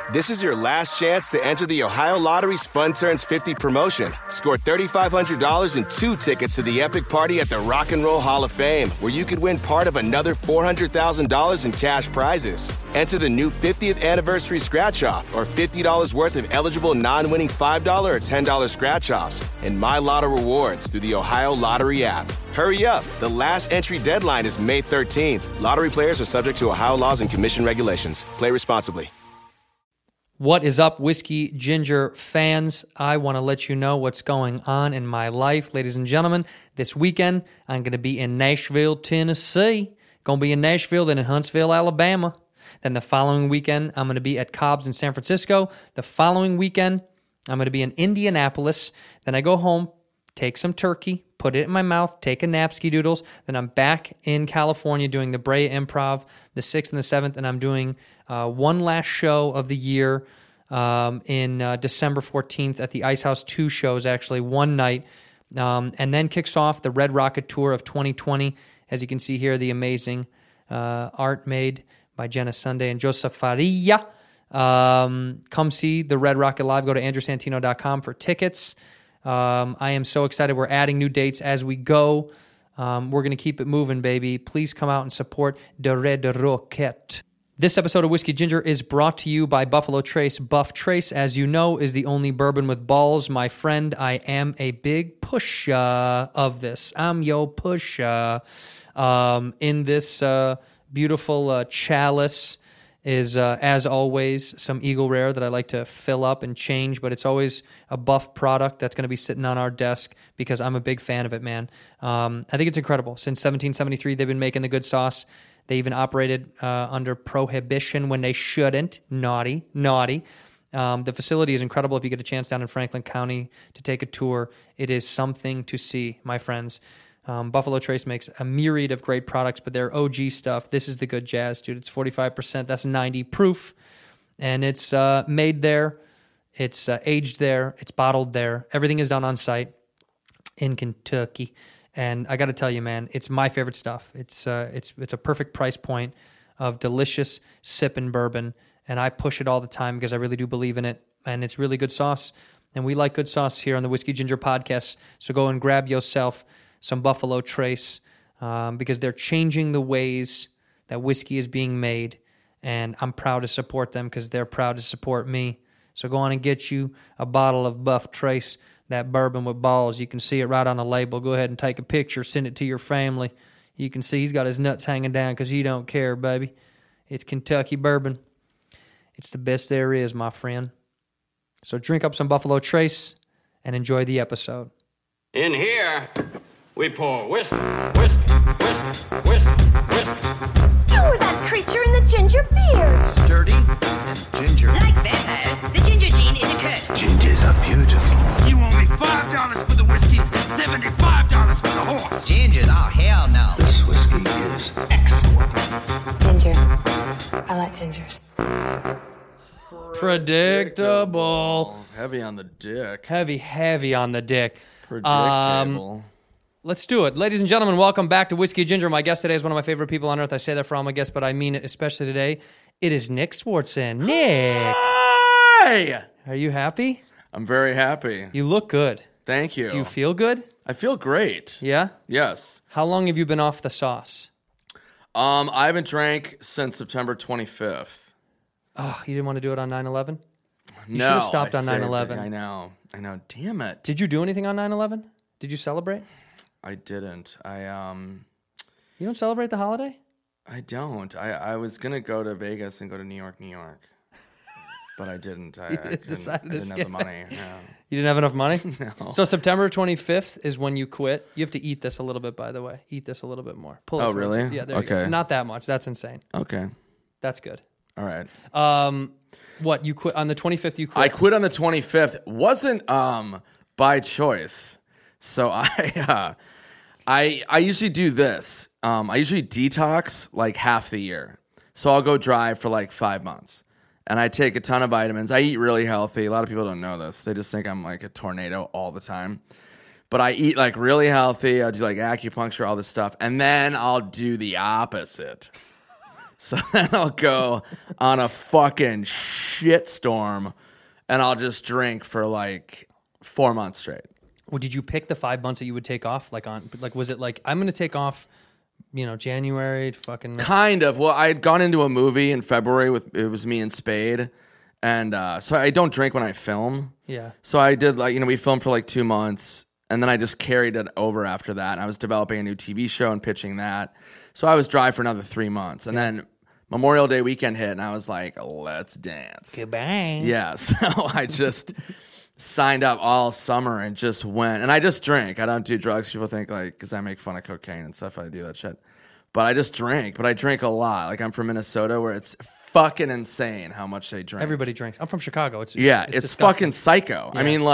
This is your last chance to enter the Ohio Lottery's Fun Turns 50 promotion. Score $3,500 and 2 tickets to the epic party at the Rock and Roll Hall of Fame, where you could win part of another $400,000 in cash prizes. Enter the new 50th anniversary scratch-off or $50 worth of eligible non-winning $5 or $10 scratch-offs and My Lotto rewards through the Ohio Lottery app. Hurry up. The last entry deadline is May 13th. Lottery players are subject to Ohio laws and commission regulations. Play responsibly. What is up, Whiskey Ginger fans? I want to let you know what's going on in my life. Ladies and gentlemen, this weekend, I'm going to be in Nashville, Tennessee. Going to be in Nashville, then in Huntsville, Alabama. Then the following weekend, I'm going to be at Cobb's in San Francisco. The following weekend, I'm going to be in Indianapolis. Then I go home, take some turkey, put it in my mouth, take a nap, ski doodles. Then I'm back in California doing the Brea Improv the 6th and the 7th, and I'm doing one last show of the year in December 14th at the Ice House. 2 shows, actually, one night. And then kicks off the Red Rocket Tour of 2020. As you can see here, the amazing art made by Jenna Sunday and Joseph Faria. Come see the Red Rocket live. Go to andrewsantino.com for tickets. I am so excited. We're adding new dates as we go. We're going to keep it moving, baby. Please come out and support the Red Rocket. This episode of Whiskey Ginger is brought to you by Buffalo Trace. Buff Trace, as you know, is the only bourbon with balls. My friend, I am a big pusher of this. I'm your pusher. In this beautiful chalice is, as always, some Eagle Rare that I like to fill up and change, but it's always a Buff product that's going to be sitting on our desk because I'm a big fan of it, man. I think it's incredible. Since 1773, they've been making the good sauce. They even operated under prohibition when they shouldn't. Naughty. The facility is incredible. If you get a chance down in Franklin County to take a tour, it is something to see, my friends. Buffalo Trace makes a myriad of great products, but their OG stuff, this is the good jazz, dude. It's 45%. That's 90 proof, and it's made there. It's aged there. It's bottled there. Everything is done on site in Kentucky. And I got to tell you, man, it's my favorite stuff. It's a perfect price point of delicious sipping bourbon, and I push it all the time because I really do believe in it, and it's really good sauce. And we like good sauce here on the Whiskey Ginger podcast, so go and grab yourself some Buffalo Trace because they're changing the ways that whiskey is being made, and I'm proud to support them because they're proud to support me. So go on and get you a bottle of Buff Trace, that bourbon with balls. You can see it right on the label. Go ahead and take a picture, send it to your family. You can see he's got his nuts hanging down because he don't care, baby. It's Kentucky bourbon. It's the best there is, my friend. So drink up some Buffalo Trace and enjoy the episode. In here, we pour whiskey, whiskey, whiskey, whiskey, whiskey. You were that creature in the ginger beard. Sturdy and ginger. Like vampires, the ginger gene is a curse. Gingers are beautiful. You owe me $5 for the whiskey and $75 for the horse. Gingers? Oh, hell no. This whiskey is excellent. Ginger. I like gingers. Predictable. Heavy on the dick. Heavy on the dick. Predictable. Let's do it. Ladies and gentlemen, welcome back to Whiskey Ginger. My guest today is one of my favorite people on earth. I say that for all my guests, but I mean it especially today. It is Nick Swardson. Nick. Hi! Are you happy? I'm very happy. You look good. Thank you. Do you feel good? I feel great. Yeah? Yes. How long have you been off the sauce? I haven't drank since September 25th. Oh, you didn't want to do it on 9/11? You No, should have stopped I on saved 9/11. it. I know. Damn it. Did you do anything on 9/11? Did you celebrate? I didn't. You don't celebrate the holiday? I don't. I was gonna go to Vegas and go to New York, but I didn't. I didn't have the money. No. You didn't have enough money? No. So September 25th is when you quit. You have to eat this a little bit, by the way. Eat this a little bit more. Pull it Oh, towards really? you. Yeah, there you go. Okay. Not that much. That's insane. Okay. That's good. All right. What, you quit on the 25th? You quit? I quit on the 25th. Wasn't by choice. So I usually do this. I usually detox like half the year. So I'll go dry for like 5 months. And I take a ton of vitamins. I eat really healthy. A lot of people don't know this. They just think I'm like a tornado all the time. But I eat like really healthy. I do like acupuncture, all this stuff. And then I'll do the opposite. So then I'll go on a fucking shitstorm and I'll just drink for like 4 months straight. Well, did you pick the 5 months that you would take off? Was it like, I'm going to take off, January to fucking... Kind of. Well, I had gone into a movie in February it was me and Spade. And so I don't drink when I film. Yeah. So I did we filmed for like 2 months and then I just carried it over after that. I was developing a new TV show and pitching that. So I was dry for another 3 months. And then Memorial Day weekend hit and I was like, let's dance. Goodbye. Yeah. So I just signed up all summer and just went. And I just drink. I don't do drugs. People think because I make fun of cocaine and stuff, I do that shit. But I just drink. But I drink a lot. Like I'm from Minnesota where it's fucking insane how much they drink. Everybody drinks. I'm from Chicago. It's it's fucking psycho. Yeah. I mean,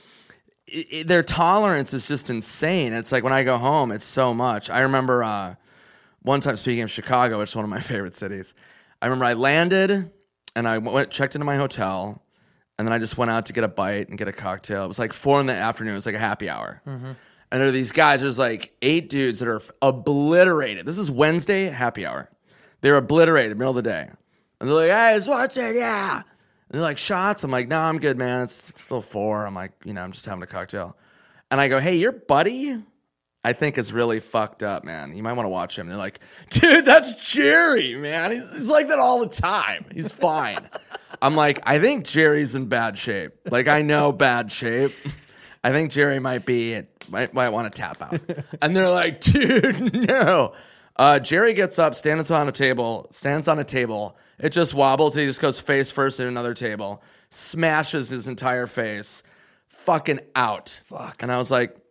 their tolerance is just insane. It's like when I go home, it's so much. I remember one time, speaking of Chicago, which is one of my favorite cities, I remember I landed and I checked into my hotel and then I just went out to get a bite and get a cocktail. It was like 4 PM. It was like a happy hour. Mm-hmm. And there are these guys, there's like 8 dudes that are obliterated. This is Wednesday, happy hour. They're obliterated, middle of the day. And they're like, hey, what's it? Yeah. And they're like, shots? I'm like, no, I'm good, man. It's still 4. I'm like, I'm just having a cocktail. And I go, hey, your buddy, I think is really fucked up, man. You might want to watch him. And they're like, dude, that's Jerry, man. He's like that all the time. He's fine. I'm like, I think Jerry's in bad shape. Like, I know bad shape. I think Jerry might want to tap out. And they're like, dude, no. Jerry gets up, stands on a table. It just wobbles. He just goes face first at another table, smashes his entire face, fucking out. Fuck. And I was like,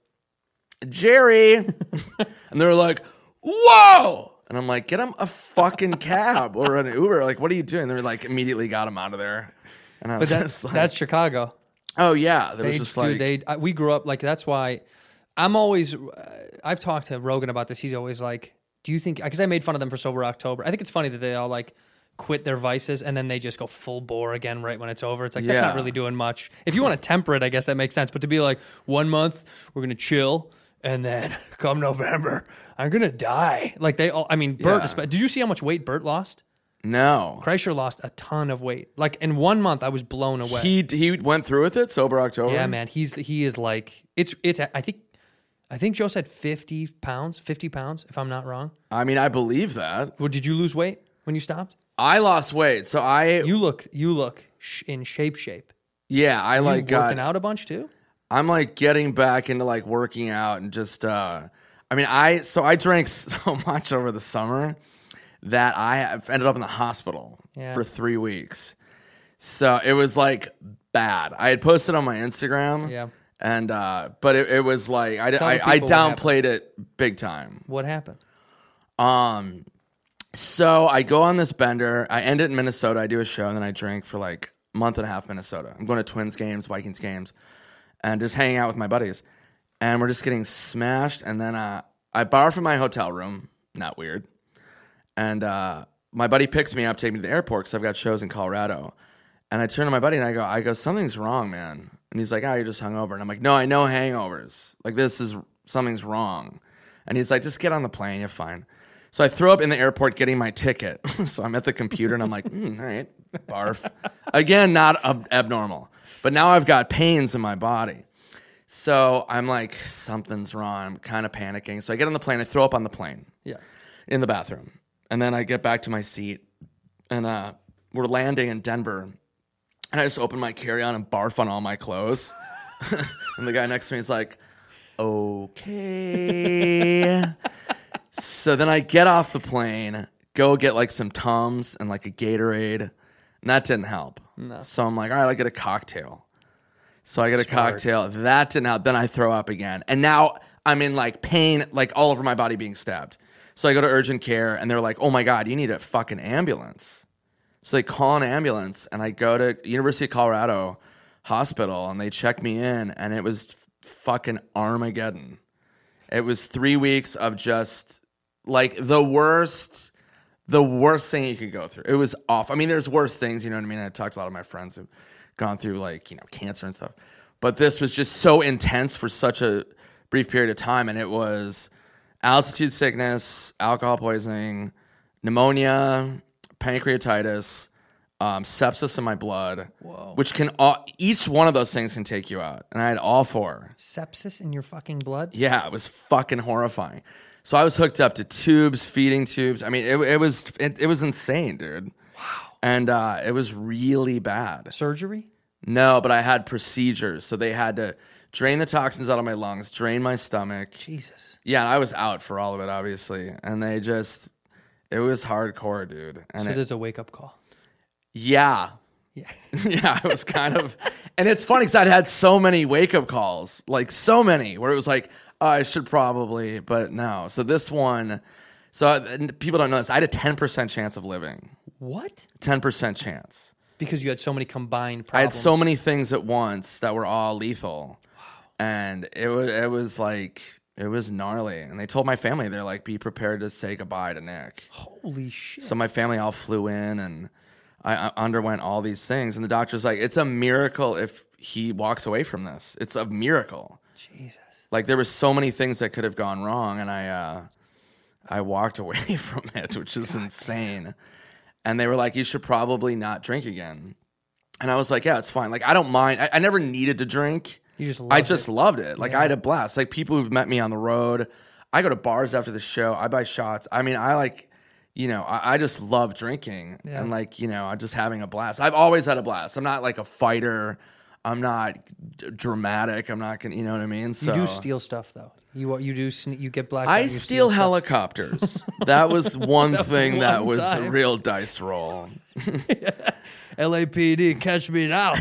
Jerry. And they were like, whoa. And I'm like, get him a fucking cab or an Uber. Like, what are you doing? They were like, immediately got him out of there. And I was just like, that's Chicago. Oh, yeah. There was just we grew up, that's why I'm always, I've talked to Rogan about this. He's always like, do you think, because I made fun of them for Sober October. I think it's funny that they all quit their vices and then they just go full bore again right when it's over. It's like, that's not really doing much. If you want to temper it, I guess that makes sense. But to be like, 1 month, we're going to chill. And then come November, I'm going to die. Like Bert, did you see how much weight Bert lost? No. Kreischer lost a ton of weight. Like in 1 month, I was blown away. He went through with it, Sober October? Yeah, man. He is like, it's. I think Joe said 50 pounds, if I'm not wrong. I mean, I believe that. Well, did you lose weight when you stopped? I lost weight, so You look in shape. Yeah, I working out a bunch too? I'm like getting back into like working out and just, I drank so much over the summer that I ended up in the hospital for 3 weeks. So it was like bad. I had posted on my Instagram. Yeah. And, but it was like, I downplayed it big time. What happened? So I go on this bender. I end it in Minnesota. I do a show and then I drink for like a month and a half Minnesota. I'm going to Twins games, Vikings games, and just hanging out with my buddies. And we're just getting smashed. And then I borrow from my hotel room. Not weird. And my buddy picks me up, takes me to the airport because I've got shows in Colorado. And I turn to my buddy and I go, something's wrong, man. And he's like, you're just hungover. And I'm like, no, I know hangovers. Like, something's wrong. And he's like, just get on the plane. You're fine. So I throw up in the airport getting my ticket. So I'm at the computer and I'm like, all right, barf. Again, not abnormal. But now I've got pains in my body. So I'm like, something's wrong. I'm kind of panicking. So I get on the plane. I throw up on the plane. Yeah. In the bathroom. And then I get back to my seat. And we're landing in Denver. And I just open my carry-on and barf on all my clothes. And the guy next to me is like, okay. So then I get off the plane, go get like some Tums and like a Gatorade. And that didn't help. No. So I'm like, all right, I'll get a cocktail. So I get a cocktail. That didn't help. Then I throw up again. And now I'm in like pain, like all over my body being stabbed. So I go to urgent care and they're like, oh my God, you need a fucking ambulance. So they call an ambulance, and I go to University of Colorado Hospital, and they check me in, and it was fucking Armageddon. It was 3 weeks of just, like, the worst thing you could go through. It was awful. I mean, there's worse things, you know what I mean? I talked to a lot of my friends who've gone through, like, cancer and stuff. But this was just so intense for such a brief period of time, and it was altitude sickness, alcohol poisoning, pneumonia, pancreatitis, sepsis in my blood, which can each one of those things can take you out, and I had all 4. Sepsis in your fucking blood? Yeah, it was fucking horrifying. So I was hooked up to tubes, feeding tubes. I mean, it was insane, dude. Wow. And it was really bad. Surgery? No, but I had procedures, so they had to drain the toxins out of my lungs, drain my stomach. Jesus. Yeah, and I was out for all of it, obviously, and it was hardcore, dude. And So there's a wake-up call. Yeah. Yeah. Yeah, it was kind of, and it's funny because I'd had so many wake-up calls, like so many, where it was like, oh, I should probably, but no. So this one, people don't know this, I had a 10% chance of living. What? 10% chance. Because you had so many combined I had problems. so many things at once that were all lethal. Wow. And it was like, it was gnarly. And they told my family, they're like, be prepared to say goodbye to Nick. Holy shit. So my family all flew in, and I underwent all these things. And the doctor's like, it's a miracle if he walks away from this. It's a miracle. Jesus. Like, there were so many things that could have gone wrong, and I walked away from it, which is insane. And they were like, you should probably not drink again. And I was like, yeah, it's fine. Like, I don't mind. I never needed to drink. You just loved I just it. loved it. Like, I had a blast. Like, people who've met me on the road, I go to bars after the show. I buy shots. I mean, I just love drinking and I'm just having a blast. I've always had a blast. I'm not like a fighter. I'm not dramatic. I'm not gonna, you know what I mean? So You do steal stuff though. You get black. I steal helicopters. That was one thing that was a real dice roll. LAPD, catch me now.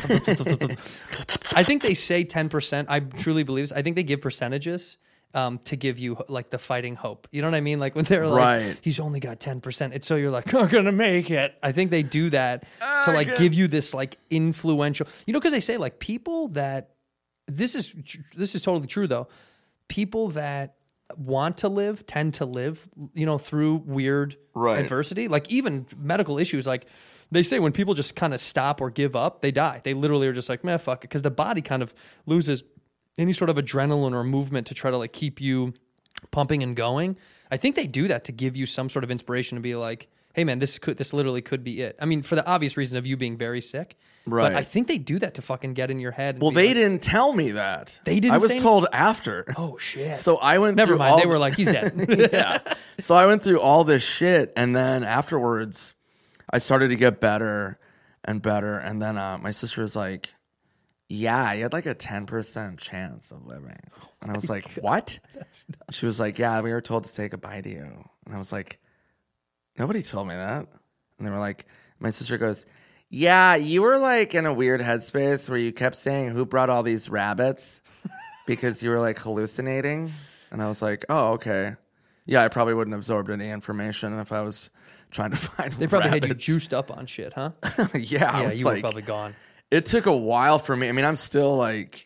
I think they say 10%. I truly believe this. I think they give percentages to give you like the fighting hope. You know what I mean? Like when they're like, right. He's only got 10%. It's so you're like, I'm going to make it. I think they do that to like give you this like influential, because they say like people that, this is totally true though. People that want to live tend to live, through weird adversity. Like even medical issues, like they say when people just kind of stop or give up, they die. They literally are just like, man, fuck it. Because the body kind of loses any sort of adrenaline or movement to try to like keep you pumping and going. I think they do that to give you some sort of inspiration to be like, hey man, this literally could be it. I mean, for the obvious reason of you being very sick. Right. But I think they do that to fucking get in your head. And well, they didn't tell me that. They didn't. I was say told after. Oh shit. So I went. Never through mind. They were like, he's dead. Yeah. So I went through all this shit, and then afterwards, I started to get better and better. And then my sister was like, "Yeah, you had like a 10% chance of living." And I was like, "What?" She was like, "Yeah, we were told to say goodbye to you." And I was like, "Nobody told me that." And they were like, my sister goes, "Yeah, you were like in a weird headspace where you kept saying, 'Who brought all these rabbits?' because you were like hallucinating." And I was like, "Oh, okay. Yeah, I probably wouldn't have absorbed any information if I was trying to find They probably rabbits. had you juiced up on shit, huh? Yeah, I was you like, were probably gone. It took a while for me. I mean, I'm still like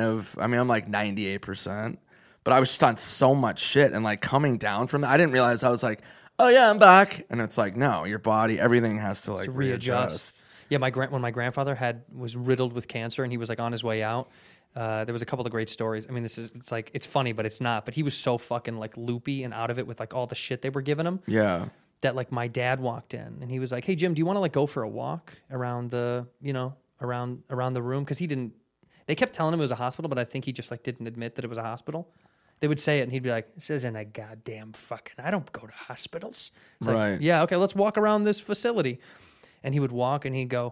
I'm like 98%, but I was just on so much shit and like coming down from that. I didn't realize I was like, oh yeah, I'm back. And it's like, no, your body, everything has to like readjust. Yeah, when my grandfather was riddled with cancer and he was like on his way out, there was a couple of great stories. I mean, it's funny, but it's not. But he was so fucking like loopy and out of it with like all the shit they were giving him. Yeah. That like my dad walked in and he was like, "Hey Jim, do you want to like go for a walk around the around the room?" Because they kept telling him it was a hospital, but I think he just like didn't admit that it was a hospital. They would say it and he'd be like, "This isn't a goddamn fucking, I don't go to hospitals." It's right. Like, yeah, okay, let's walk around this facility. And he would walk and he'd go,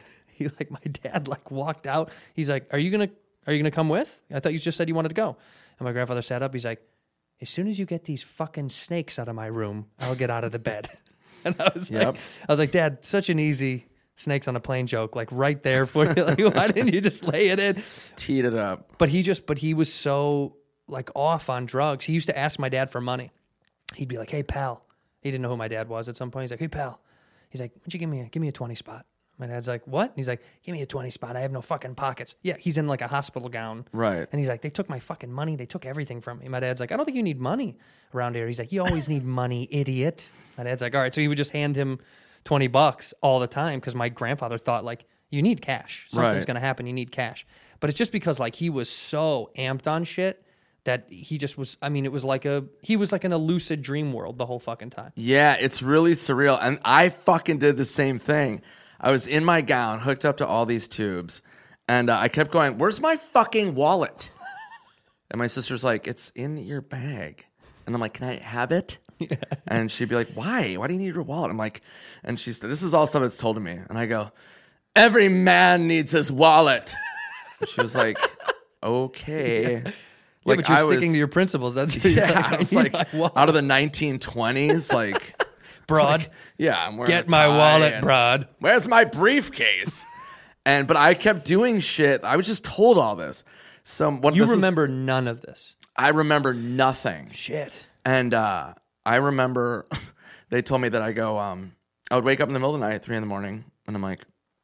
my dad like walked out. He's like, Are you gonna come with? I thought you just said you wanted to go. And my grandfather sat up. He's like, "As soon as you get these fucking snakes out of my room, I'll get out of the bed." And I was like, "Dad, such an easy snakes on a plane joke, like right there for you. Like, why didn't you just lay it in?" Just teed it up. But he was so like off on drugs. He used to ask my dad for money. He'd be like, "Hey pal," he didn't know who my dad was at some point. He's like, "Hey pal," he's like, "Why don't you give me a 20 spot?" My dad's like, "What?" He's like, "Give me a 20 spot. I have no fucking pockets." Yeah, he's in like a hospital gown. Right. And he's like, "They took my fucking money. They took everything from me." My dad's like, "I don't think you need money around here." He's like, "You always need money, idiot." My dad's like, "All right." So he would just hand him $20 all the time because my grandfather thought like, you need cash. Something's going to happen. You need cash. But it's just because like he was so amped on shit that he just was. I mean, it was like he was like in a lucid dream world the whole fucking time. Yeah, it's really surreal. And I fucking did the same thing. I was in my gown, hooked up to all these tubes, and I kept going, "Where's my fucking wallet?" And my sister's like, "It's in your bag." And I'm like, "Can I have it?" Yeah. And she'd be like, "Why? Why do you need your wallet?" I'm like, and she's, this is all stuff that's told to me. And I go, "Every man needs his wallet." And she was like, "Okay." Yeah. Like, but you're sticking to your principles. That's I was like out of the 1920s, like, broad. Like, yeah, I'm wearing Get a my tie wallet, and, broad. Where's my briefcase? But I kept doing shit. I was just told all this. So you remember none of this. I remember nothing. Shit. And I remember they told me that I would wake up in the middle of the night at 3 a.m, and I'm like,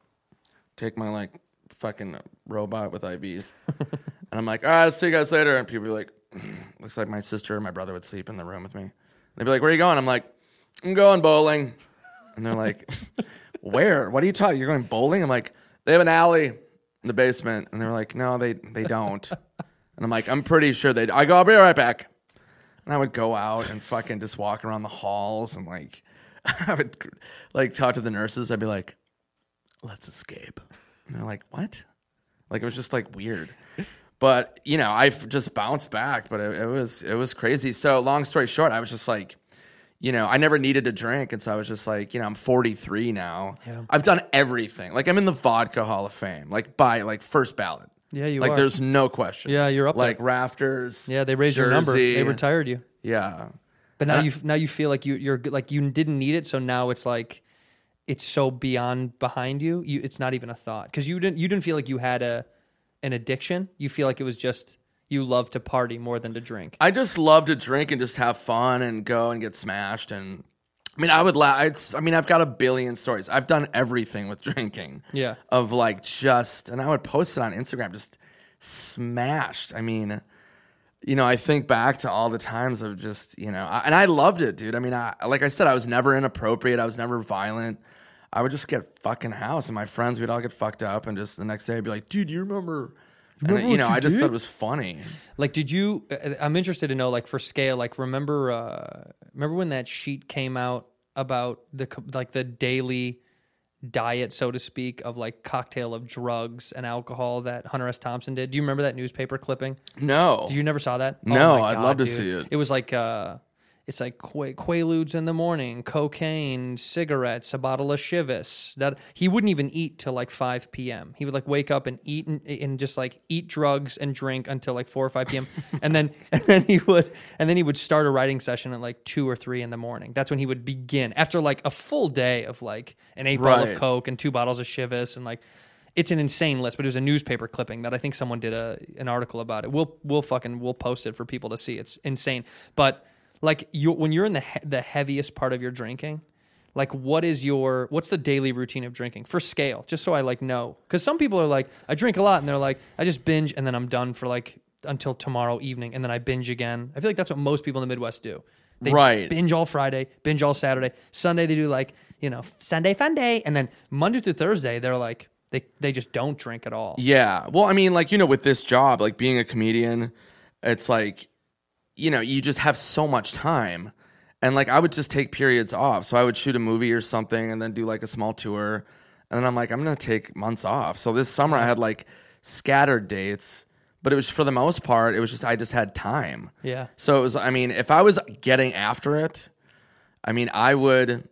take my like fucking robot with IVs. And I'm like, all right, I'll see you guys later. And people be like, looks like my sister or my brother would sleep in the room with me. They'd be like, where are you going? I'm like, I'm going bowling. And they're like, where? What are you talking? You're going bowling? I'm like, they have an alley in the basement. And they're like, no, they don't. And I'm like, I'm pretty sure they do. I go, I'll be right back. And I would go out and fucking just walk around the halls and like, I would like talk to the nurses. I'd be like, let's escape. And they're like, what? Like, it was just like weird. But, you know, I've just bounced back, but it was crazy. So long story short, I was just like, you know, I never needed to drink. And so I was just like, you know, I'm 43 now. Yeah. I've done everything. Like, I'm in the Vodka Hall of Fame, like by like first ballot. Yeah, you like, are. There's no question. Yeah, you're up like there. Rafters. Yeah, they raised your number. They retired you. Yeah. But now you feel like you're like you didn't need it, so now it's like it's so behind you. It's not even a thought because you didn't feel like you had an addiction. You feel like it was just you love to party more than to drink. I just love to drink and just have fun and go and get smashed. And I mean, I've got a billion stories. I've done everything with drinking. Yeah. Of like and I would post it on Instagram, just smashed. I mean, you know, I think back to all the times of just, you know, and I loved it, dude. I mean, like I said, I was never inappropriate. I was never violent. I would just get fucking house, and my friends, we'd all get fucked up, and just the next day I'd be like, dude, you remember? And, you know, I just thought it was funny. Like, did you? I'm interested to know, like, for scale, like, remember when that sheet came out about the daily diet, so to speak, of like cocktail of drugs and alcohol that Hunter S. Thompson did? Do you remember that newspaper clipping? No. You never saw that? No, oh my I'd God, love to dude. see it. It was like it's like Quaaludes in the morning, cocaine, cigarettes, a bottle of Chivas. That he wouldn't even eat till like 5 p.m. He would like wake up and eat and just like eat drugs and drink until like 4 or 5 p.m. and then he would start a writing session at like 2 or 3 in the morning. That's when he would begin after like a full day of like an 8 bottle of Coke and 2 bottles of Chivas and like. It's an insane list, but it was a newspaper clipping that I think someone did an article about it. We'll post it for people to see. It's insane, but. Like when you're in the heaviest part of your drinking, like what's the daily routine of drinking for scale? Just so I like know, because some people are like, I drink a lot, and they're like, I just binge, and then I'm done for like until tomorrow evening, and then I binge again. I feel like that's what most people in the Midwest do. They binge all Friday, binge all Saturday, Sunday they do like Sunday fun day, and then Monday through Thursday they're like they just don't drink at all. Yeah, well, I mean, like with this job, like being a comedian, it's like. You know, you just have so much time. And like I would just take periods off. So I would shoot a movie or something and then do like a small tour. And then I'm like, I'm going to take months off. So this summer I had like scattered dates, but it was for the most part, it was just I just had time. Yeah. So it was, I mean, if I was getting after it, I mean, I would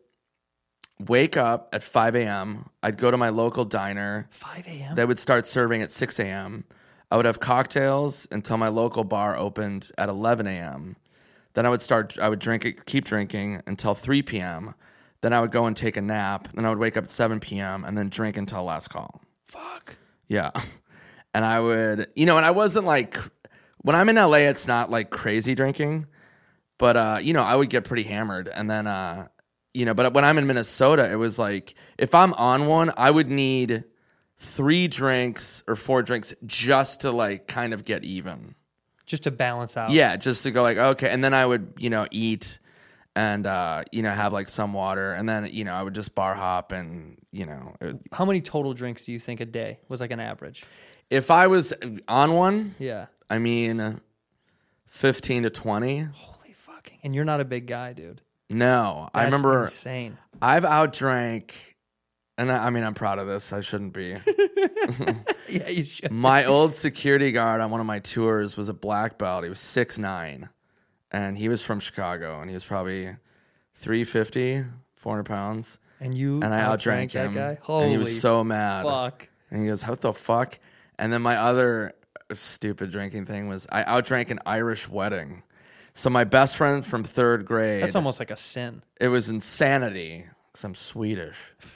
wake up at 5 a.m. I'd go to my local diner. 5 a.m.? They would start serving at 6 a.m. I would have cocktails until my local bar opened at 11 a.m. Then I would keep drinking until 3 p.m. Then I would go and take a nap. Then I would wake up at 7 p.m. and then drink until last call. Fuck. Yeah. And I would, and I wasn't like, when I'm in LA, it's not like crazy drinking, but, I would get pretty hammered. And then, but when I'm in Minnesota, it was like, if I'm on one, I would need 3 drinks or 4 drinks just to like kind of get even. Just to balance out. Yeah, just to go like, okay. And then I would, eat and, have like some water. And then, I would just bar hop and, How many total drinks do you think a day was like an average? If I was on one, yeah, I mean, 15 to 20. Holy fucking! And you're not a big guy, dude. No, I That's remember insane. I've outdrank, and I mean, I'm proud of this. I shouldn't be. Yeah, you should. My old security guard on one of my tours was a black belt. He was 6'9", and he was from Chicago, and he was probably 350, 400 pounds. And you And I outdrank that him, guy? and he Holy was so mad. fuck. And he goes, "What the fuck?" And then my other stupid drinking thing was I outdrank an Irish wedding. So my best friend from 3rd grade. That's almost like a sin. It was insanity because I'm Swedish.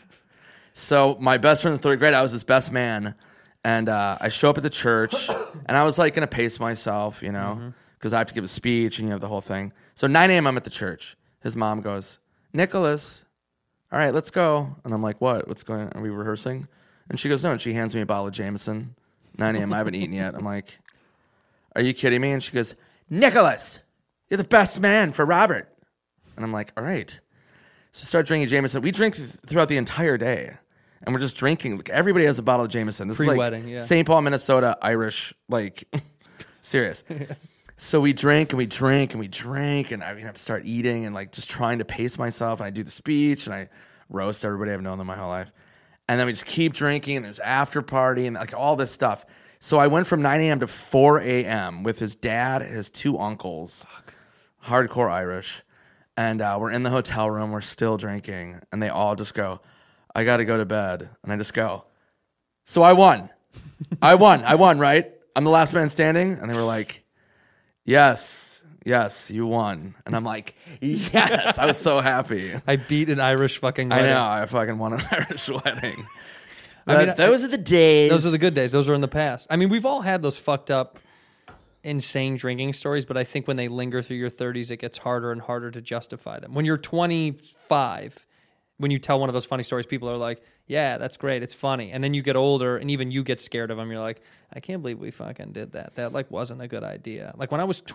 So my best friend in 3rd grade, I was his best man. And I show up at the church, and I was like going to pace myself, you know, because I have to give a speech and you have the whole thing. So 9 a.m. I'm at the church. His mom goes, "Nicholas, all right, let's go." And I'm like, "What? What's going on? Are we rehearsing?" And she goes, "No." And she hands me a bottle of Jameson. 9 a.m. I haven't eaten yet. I'm like, "Are you kidding me?" And she goes, "Nicholas, you're the best man for Robert." And I'm like, "All right." So start drinking Jameson. We drink throughout the entire day. And we're just drinking. Like, everybody has a bottle of Jameson. This Pre-wedding, is like yeah. St. Paul, Minnesota, Irish, like, serious. So we drink and we drink and we drink. And I start eating and like just trying to pace myself. And I do the speech and I roast everybody. I've known them my whole life. And then we just keep drinking and there's after party and like all this stuff. So I went from 9 a.m. to 4 a.m. with his dad, his 2 uncles, hardcore Irish. And we're in the hotel room. We're still drinking. And they all just go, "I got to go to bed." And I just go, "So I won. I won, right? I'm the last man standing." And they were like, yes, you won. And I'm like, yes. I was so happy. I beat an Irish fucking I wedding. know. I fucking won an Irish wedding. I mean, those are the days. Those are the good days. Those are in the past. I mean, we've all had those fucked up, insane drinking stories, but I think when they linger through your 30s, it gets harder and harder to justify them. When you're 25, when you tell one of those funny stories, people are like, "Yeah, that's great. It's funny." And then you get older and even you get scared of them. You're like, "I can't believe we fucking did that. That like wasn't a good idea." Like when I was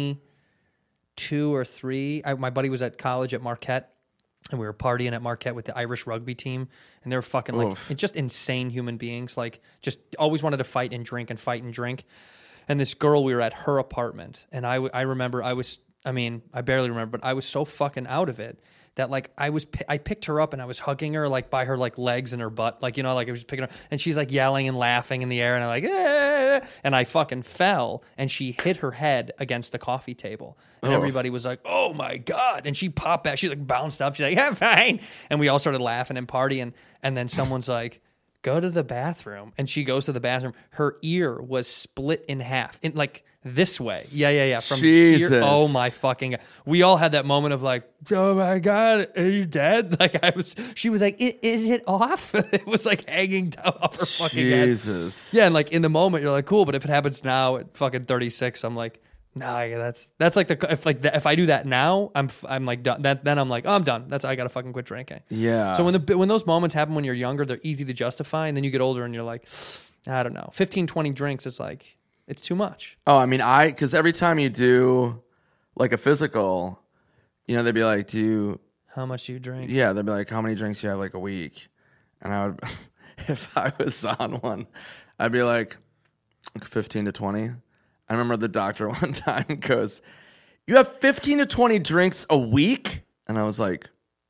22 or 3, my buddy was at college at Marquette. And we were partying at Marquette with the Irish rugby team. And they were fucking like just insane human beings. Like just always wanted to fight and drink and fight and drink. And this girl, we were at her apartment. And I remember I barely remember, but I was so fucking out of it that like I picked her up and I was hugging her like by her like legs and her butt. Like, you know, like I was picking her and she's like yelling and laughing in the air. And I'm like, "Eh," and I fucking fell and she hit her head against the coffee table. And everybody was like, "Oh my God." And she popped back. She like bounced up. She's like, "Yeah, fine." And we all started laughing and partying. And then someone's like, "Go to the bathroom." And she goes to the bathroom. Her ear was split in half in like this way. Yeah. From Jesus. here. Oh my fucking God. We all had that moment of like, "Oh my God, are you dead?" Like she was like, "Is it off?" It was like hanging down off her fucking head. Jesus. Yeah. And like in the moment you're like, cool. But if it happens now at fucking 36, I'm like, nah, that's like if I do that now, I'm like done. Then I'm like, "Oh, I'm done. I gotta fucking quit drinking." Yeah. So when those moments happen when you're younger, they're easy to justify, and then you get older and you're like, I don't know, 15, 20 drinks is like it's too much. Oh, I mean, because every time you do like a physical, you know, they'd be like, How much do you drink? Yeah, they'd be like, "How many drinks do you have like a week?" And I would, if I was on one, I'd be like 15 to 20. I remember the doctor one time goes, "You have 15 to 20 drinks a week?" And I was like,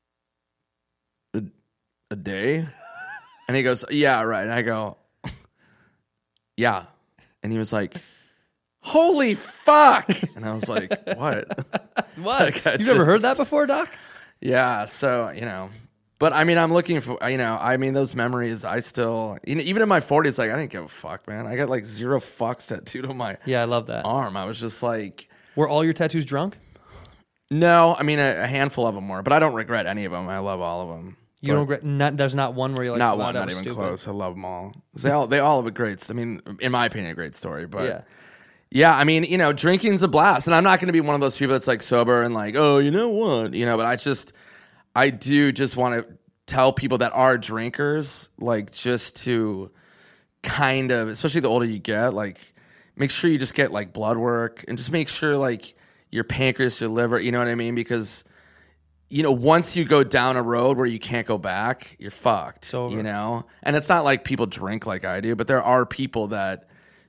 a day? And he goes, "Yeah, right." And I go, "Yeah." And he was like, "Holy fuck." And I was like, "What?" What? Like, You've never heard that before, Doc? Yeah, so, you know. But, I mean, I'm looking for, you know, I mean, those memories, I still, even in my 40s, like, I didn't give a fuck, man. I got, like, 0 fucks tattooed on my Yeah, I love that. arm. I was just like... Were all your tattoos drunk? No, I mean, a handful of them were, but I don't regret any of them. I love all of them. You don't regret, there's not one where you're like, Not wow, one, that not was even stupid. close. I love them all. They all have a great, I mean, in my opinion, a great story, but... Yeah. Yeah, I mean, you know, drinking's a blast. And I'm not going to be one of those people that's, like, sober and like, "Oh, you know what?" You know, but I do just want to tell people that are drinkers, like, just to kind of, especially the older you get, like, make sure you just get, like, blood work and just make sure, like, your pancreas, your liver, you know what I mean? Because, you know, once you go down a road where you can't go back, you're fucked, It's over. you know? And it's not like people drink like I do, but there are people that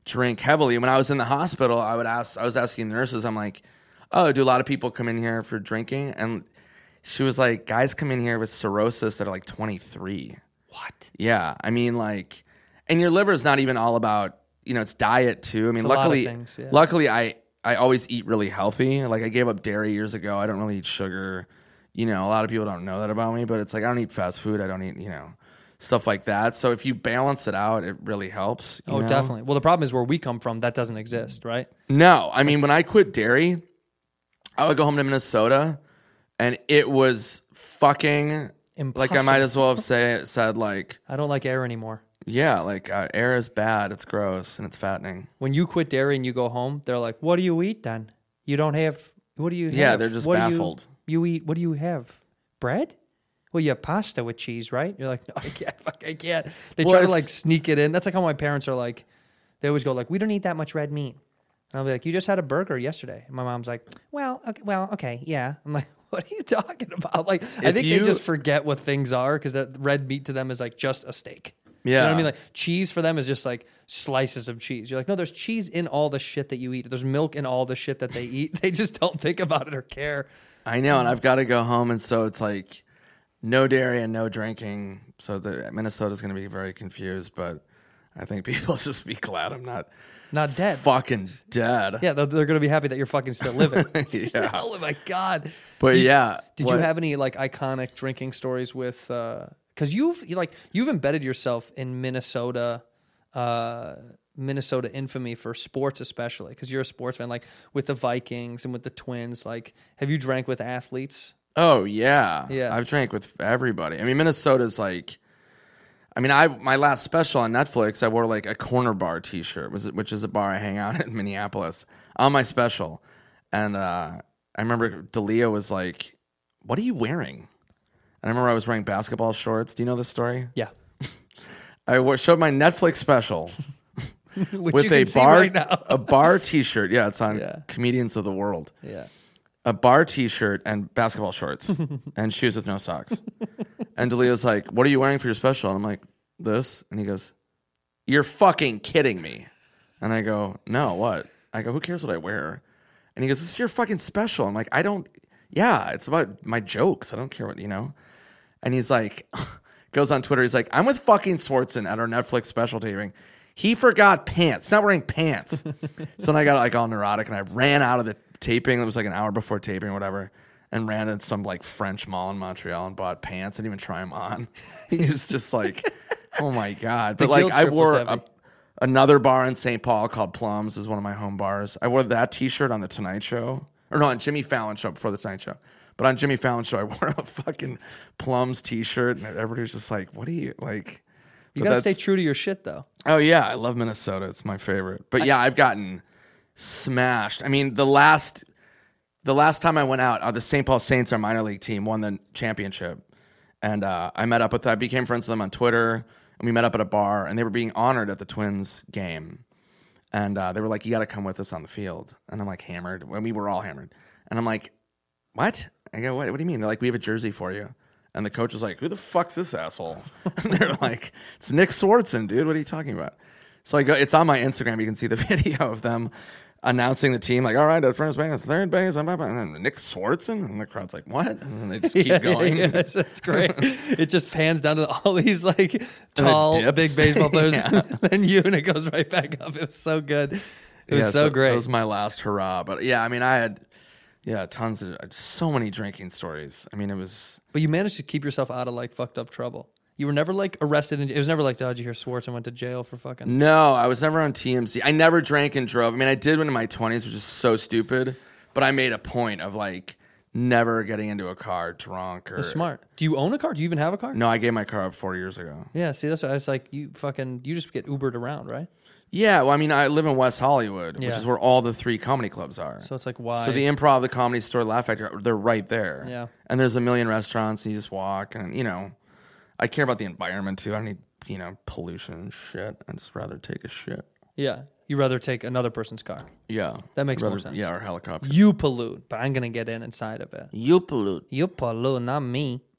drink heavily. When I was in the hospital, I was asking nurses, I'm like, oh, do a lot of people come in here for drinking? And she was like, guys come in here with cirrhosis that are like 23. What? Yeah. I mean, like, and your liver is not even all about, it's diet too. I mean, It's a lot of luckily, things, yeah. luckily I always eat really healthy. Like I gave up dairy years ago. I don't really eat sugar. A lot of people don't know that about me, but it's like, I don't eat fast food. I don't eat, stuff like that. So if you balance it out, it really helps. you know? Definitely. Well, the problem is where we come from, that doesn't exist, right? No, I mean, when I quit dairy, I would go home to Minnesota and it was fucking like I might as well have said like, I don't like air anymore. yeah, like air is bad. It's gross and it's fattening. When you quit dairy and you go home, they're like, what do you eat then? You don't have, what do you have? Yeah, they're just What do baffled. You eat, what do you have? Bread? Well, you have pasta with cheese, right? You're like, no, I can't. Fuck, I can't. They Well, try to it's- like sneak it in. That's like how my parents are like, they always go like, we don't eat that much red meat. And I'll be like, you just had a burger yesterday. And my mom's like, well, okay, yeah. I'm like, what are you talking about? Like, I think they just forget what things are because that red meat to them is like just a steak. You know what I Yeah. mean? Like cheese for them is just like slices of cheese. You're like, no, there's cheese in all the shit that you eat. There's milk in all the shit that they eat. They just don't think about it or care. I know, and I've got to go home, and so it's like no dairy and no drinking. So Minnesota's going to be very confused, but I think people just be glad I'm not dead. fucking dead. Yeah, they're going to be happy that you're fucking still living. Yeah. Oh my God. But Did what? you have any like iconic drinking stories with, because you've embedded yourself in Minnesota infamy for sports, especially because you're a sports fan, like with the Vikings and with the Twins. Like, have you drank with athletes? Oh yeah, Yeah. I've drank with everybody. I mean, Minnesota's like, I mean, my last special on Netflix, I wore like a Corner Bar T-shirt, which is a bar I hang out in Minneapolis on my special, and I remember D'Elia was like, "What are you wearing?" And I remember I was wearing basketball shorts. Do you know this story? Yeah. I showed my Netflix special Which with you can a see bar right now. a bar T-shirt. Yeah, it's on Yeah. Comedians of the World. Yeah. A bar T-shirt and basketball shorts and shoes with no socks. And D'Elia's like, "What are you wearing for your special?" And I'm like, "This." And he goes, "You're fucking kidding me." And I go, "No, what?" I go, "Who cares what I wear?" And he goes, "This is your fucking special." I'm like, yeah, it's about my jokes. I don't care what, And he's like, goes on Twitter. He's like, "I'm with fucking Swartzen at our Netflix special taping. He forgot pants. Not wearing pants." So then I got like all neurotic and I ran out of the taping. It was like an hour before taping or whatever. And ran in some like French mall in Montreal and bought pants. Didn't even try them on. He's just like, oh my God. But The like guilt I trip was wore heavy. another bar in St. Paul called Plums. Is one of my home bars. I wore that T-shirt on the Tonight Show. Or no, on Jimmy Fallon Show before the Tonight Show. But on Jimmy Fallon Show, I wore a fucking Plums T-shirt. And everybody was just like, what are you, like... You but got to stay that's- true to your shit, though. Oh yeah, I love Minnesota. It's my favorite. But yeah, I've gotten smashed. I mean, the last time I went out, the St. Paul Saints, our minor league team, won the championship, and I became friends with them on Twitter, and we met up at a bar, and they were being honored at the Twins game, and they were like, "You got to come with us on the field," and I'm like hammered. When we were all hammered, and I'm like, "What?" I go, "What do you mean?" They're like, "We have a jersey for you." And the coach was like, "Who the fuck's this asshole?" And they're like, "It's Nick Swartzen, dude. What are you talking about?" So I go, it's on my Instagram. You can see the video of them announcing the team, like, "All right, at first base, third base, and then Nick Swartzen." And the crowd's like, "What?" And then they just keep going. Yes, that's great. It just pans down to all these like tall, dips. big baseball players. Yeah. Then you, and it goes right back up. It was so good. It was Yeah, so great. That was my last hurrah. But yeah, I mean, I had tons of so many drinking stories. I mean, it was. But you managed to keep yourself out of like fucked up trouble. You were never like arrested. It was never like, "Oh, did you hear Swartzen went to jail for fucking?" No, I was never on TMZ. I never drank and drove. I mean, I did when in my 20s, which is so stupid. But I made a point of like never getting into a car drunk or. That's smart. Do you own a car? Do you even have a car? No, I gave my car up 4 years ago. Yeah, see, that's what I was like. You just get Ubered around, right? Yeah, well, I mean, I live in West Hollywood, which Yeah. is where all the 3 comedy clubs are. So it's like, why? So the Improv, the Comedy Store, Laugh Factory, they're right there. Yeah. And there's a million restaurants, and you just walk, and I care about the environment too. I don't need, pollution and shit. I'd just rather take a shit. Yeah, you rather take another person's car. Yeah. That makes more Rather- sense. Yeah, or helicopter. You pollute, but I'm gonna get inside of it. You pollute. You pollute, not me.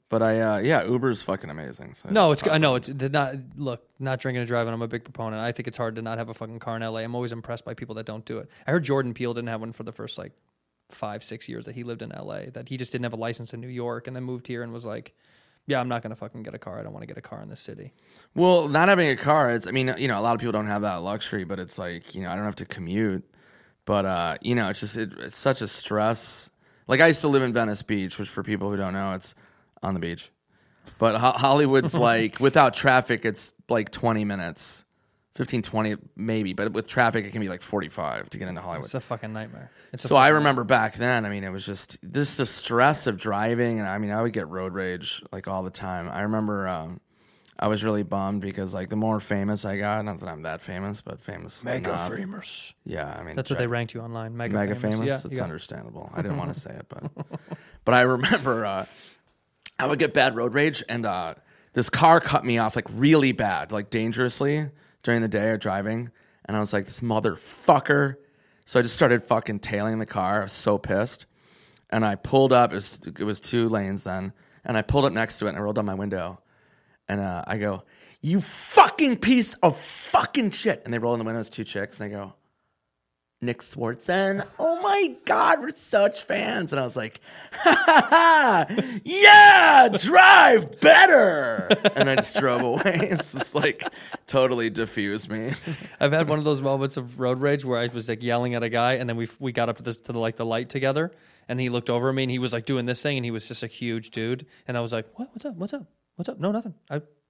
But Uber's fucking amazing. So No, it's I know it's not not drinking and driving. I'm a big proponent. I think it's hard to not have a fucking car in LA. I'm always impressed by people that don't do it. I heard Jordan Peele didn't have one for the first like 5-6 years that he lived in LA. That he just didn't have a license in New York and then moved here and was like, yeah, I'm not gonna fucking get a car. I don't want to get a car in this city. Well, not having a car, a lot of people don't have that luxury, but it's like, I don't have to commute. But, it's just, it's such a stress. Like, I used to live in Venice Beach, which for people who don't know, it's on the beach. But Hollywood's like, without traffic, it's like 20 minutes. 15, 20 maybe. But with traffic, it can be like 45 to get into Hollywood. It's a fucking nightmare. So I remember back then, it was just the stress of driving. And I would get road rage like all the time. I remember I was really bummed because like the more famous I got, not that I'm that famous, but famous. Mega famous. Yeah, that's what they ranked you online. Mega famous. Yeah, it's understandable. I didn't want to say it, but I remember I would get bad road rage, and this car cut me off like really bad, like dangerously during the day or driving, and I was like, this motherfucker. So I just started fucking tailing the car. I was so pissed, and I pulled up. It was 2 lanes then, and I pulled up next to it, and I rolled down my window, and I go, you fucking piece of fucking shit. And they roll in the window, it's 2 chicks, and they go, Nick Swartzen, oh my God, we're such fans. And I was like, ha ha ha, yeah, drive better. And I just drove away. It's just like totally diffused me. I've had one of those moments of road rage where I was like yelling at a guy, and then we got up to the light together, and he looked over at me, and he was like doing this thing, and he was just a huge dude, and I was like, what? What's up? No, nothing.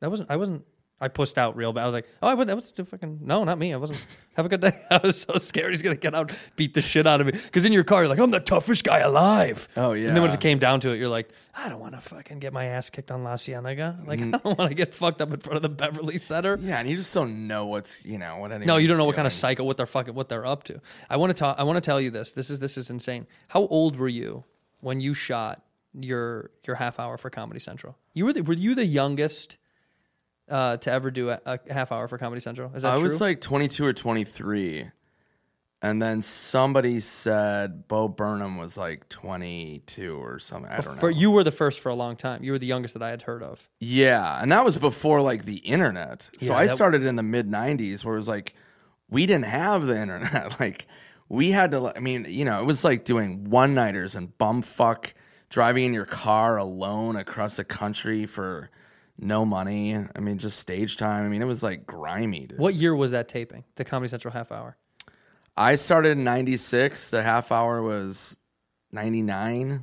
I pushed out real bad. I was like, oh, that was fucking, no, not me. I wasn't. Have a good day. I was so scared he's going to get out, beat the shit out of me. Because in your car, you're like, I'm the toughest guy alive. Oh, yeah. And then when it came down to it, you're like, I don't want to fucking get my ass kicked on La Cienega. Like, I don't want to get fucked up in front of the Beverly Center. Yeah, and you just don't know what anyone's No, you don't know what doing. kind of psycho, what they're up to. I want to tell you this. This is insane. How old were you when you shot your half hour for Comedy Central? Were you the youngest to ever do a half hour for Comedy Central? Is that true? I was like 22 or 23. And then somebody said Bo Burnham was like 22 or something. I don't know. You were the first for a long time. You were the youngest that I had heard of. Yeah, and that was before like the internet. So Yeah, I started in the mid 90s where it was like we didn't have the internet. Like we had to, it was like doing one-nighters and bumfuck driving in your car alone across the country for no money. Just stage time. It was like grimy, dude. What year was that taping, the Comedy Central half hour? I started in 96. The half hour was 99,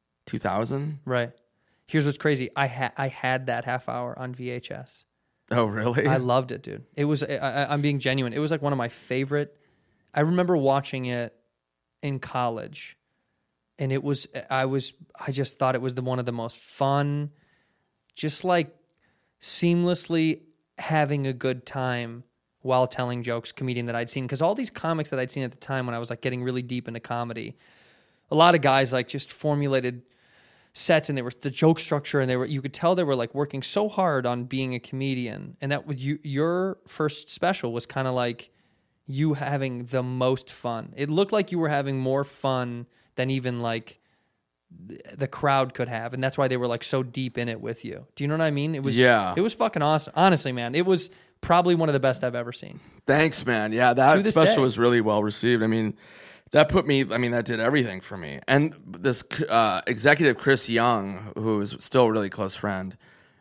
2000. Right. Here's what's crazy. I had that half hour on VHS. Oh, really? I loved it, dude. It was, I'm being genuine. It was like one of my favorite. I remember watching it in college, and I just thought it was one of the most fun, just like seamlessly having a good time while telling jokes comedian that I'd seen. Because all these comics that I'd seen at the time when I was like getting really deep into comedy, a lot of guys like just formulated sets, and they were the joke structure, and you could tell they were like working so hard on being a comedian. And that was your first special was kind of like you having the most fun. It looked like you were having more fun than even like the crowd could have, and that's why they were like so deep in it with you. Do you know what I mean? It was fucking awesome. Honestly, man, it was probably one of the best I've ever seen. Thanks, man. Yeah, that special was really well received. That put me, that did everything for me. And this executive, Chris Young, who is still a really close friend,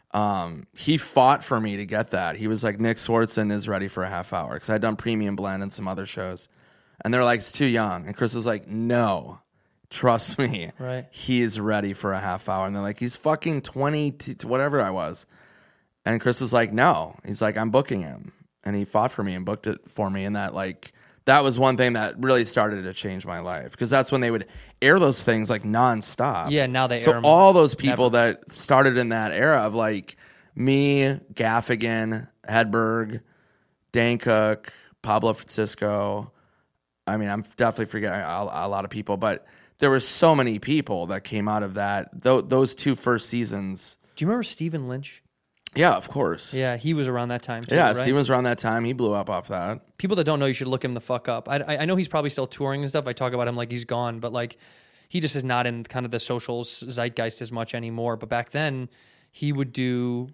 he fought for me to get that. He was like, Nick Swartzen is ready for a half hour, because I'd done Premium Blend and some other shows. And they're like, it's too young. And Chris was like, no, trust me. Right. He's ready for a half hour. And they're like, he's fucking 20 to whatever I was. And Chris was like, no. He's like, I'm booking him. And he fought for me and booked it for me. And that was one thing that really started to change my life, because that's when they would air those things like nonstop. Yeah, now they air so them all those people never. that started in that era of like me, Gaffigan, Hedberg, Dane Cook, Pablo Francisco. I'm definitely forgetting a lot of people, but there were so many people that came out of that. Those 2 first seasons. Do you remember Stephen Lynch? Yeah, of course. Yeah, he was around that time too. Yeah, right? Stephen was around that time. He blew up off that. People that don't know, you should look him the fuck up. I know he's probably still touring and stuff. I talk about him like he's gone, but like he just is not in kind of the social zeitgeist as much anymore. But back then, he would do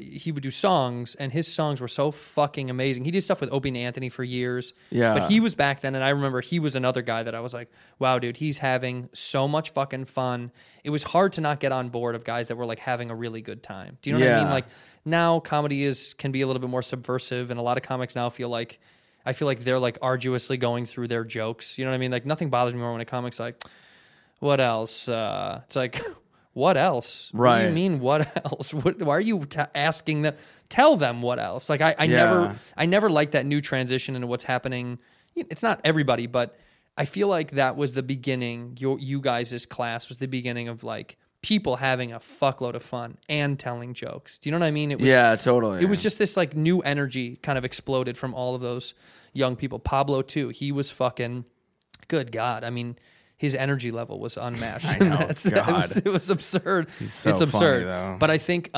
songs, and his songs were so fucking amazing. He did stuff with Opie and Anthony for years. Yeah. But he was back then, and I remember he was another guy that I was like, wow, dude, he's having so much fucking fun. It was hard to not get on board of guys that were like having a really good time. Do you know what I mean? Like now comedy can be a little bit more subversive, and a lot of comics now feel like they're like arduously going through their jokes. You know what I mean? Like nothing bothers me more when a comic's like, what else? It's like, what else? Right. What do you mean, what else? Why are you asking them? Tell them what else. Like I never liked that new transition into what's happening. It's not everybody, but I feel like that was the beginning. You guys' class was the beginning of like people having a fuckload of fun and telling jokes. Do you know what I mean? It was, totally. It was just this like new energy kind of exploded from all of those young people. Pablo too. He was fucking good. God, I mean, his energy level was unmatched. I know. It was absurd. So it's absurd. funny, though. But I think,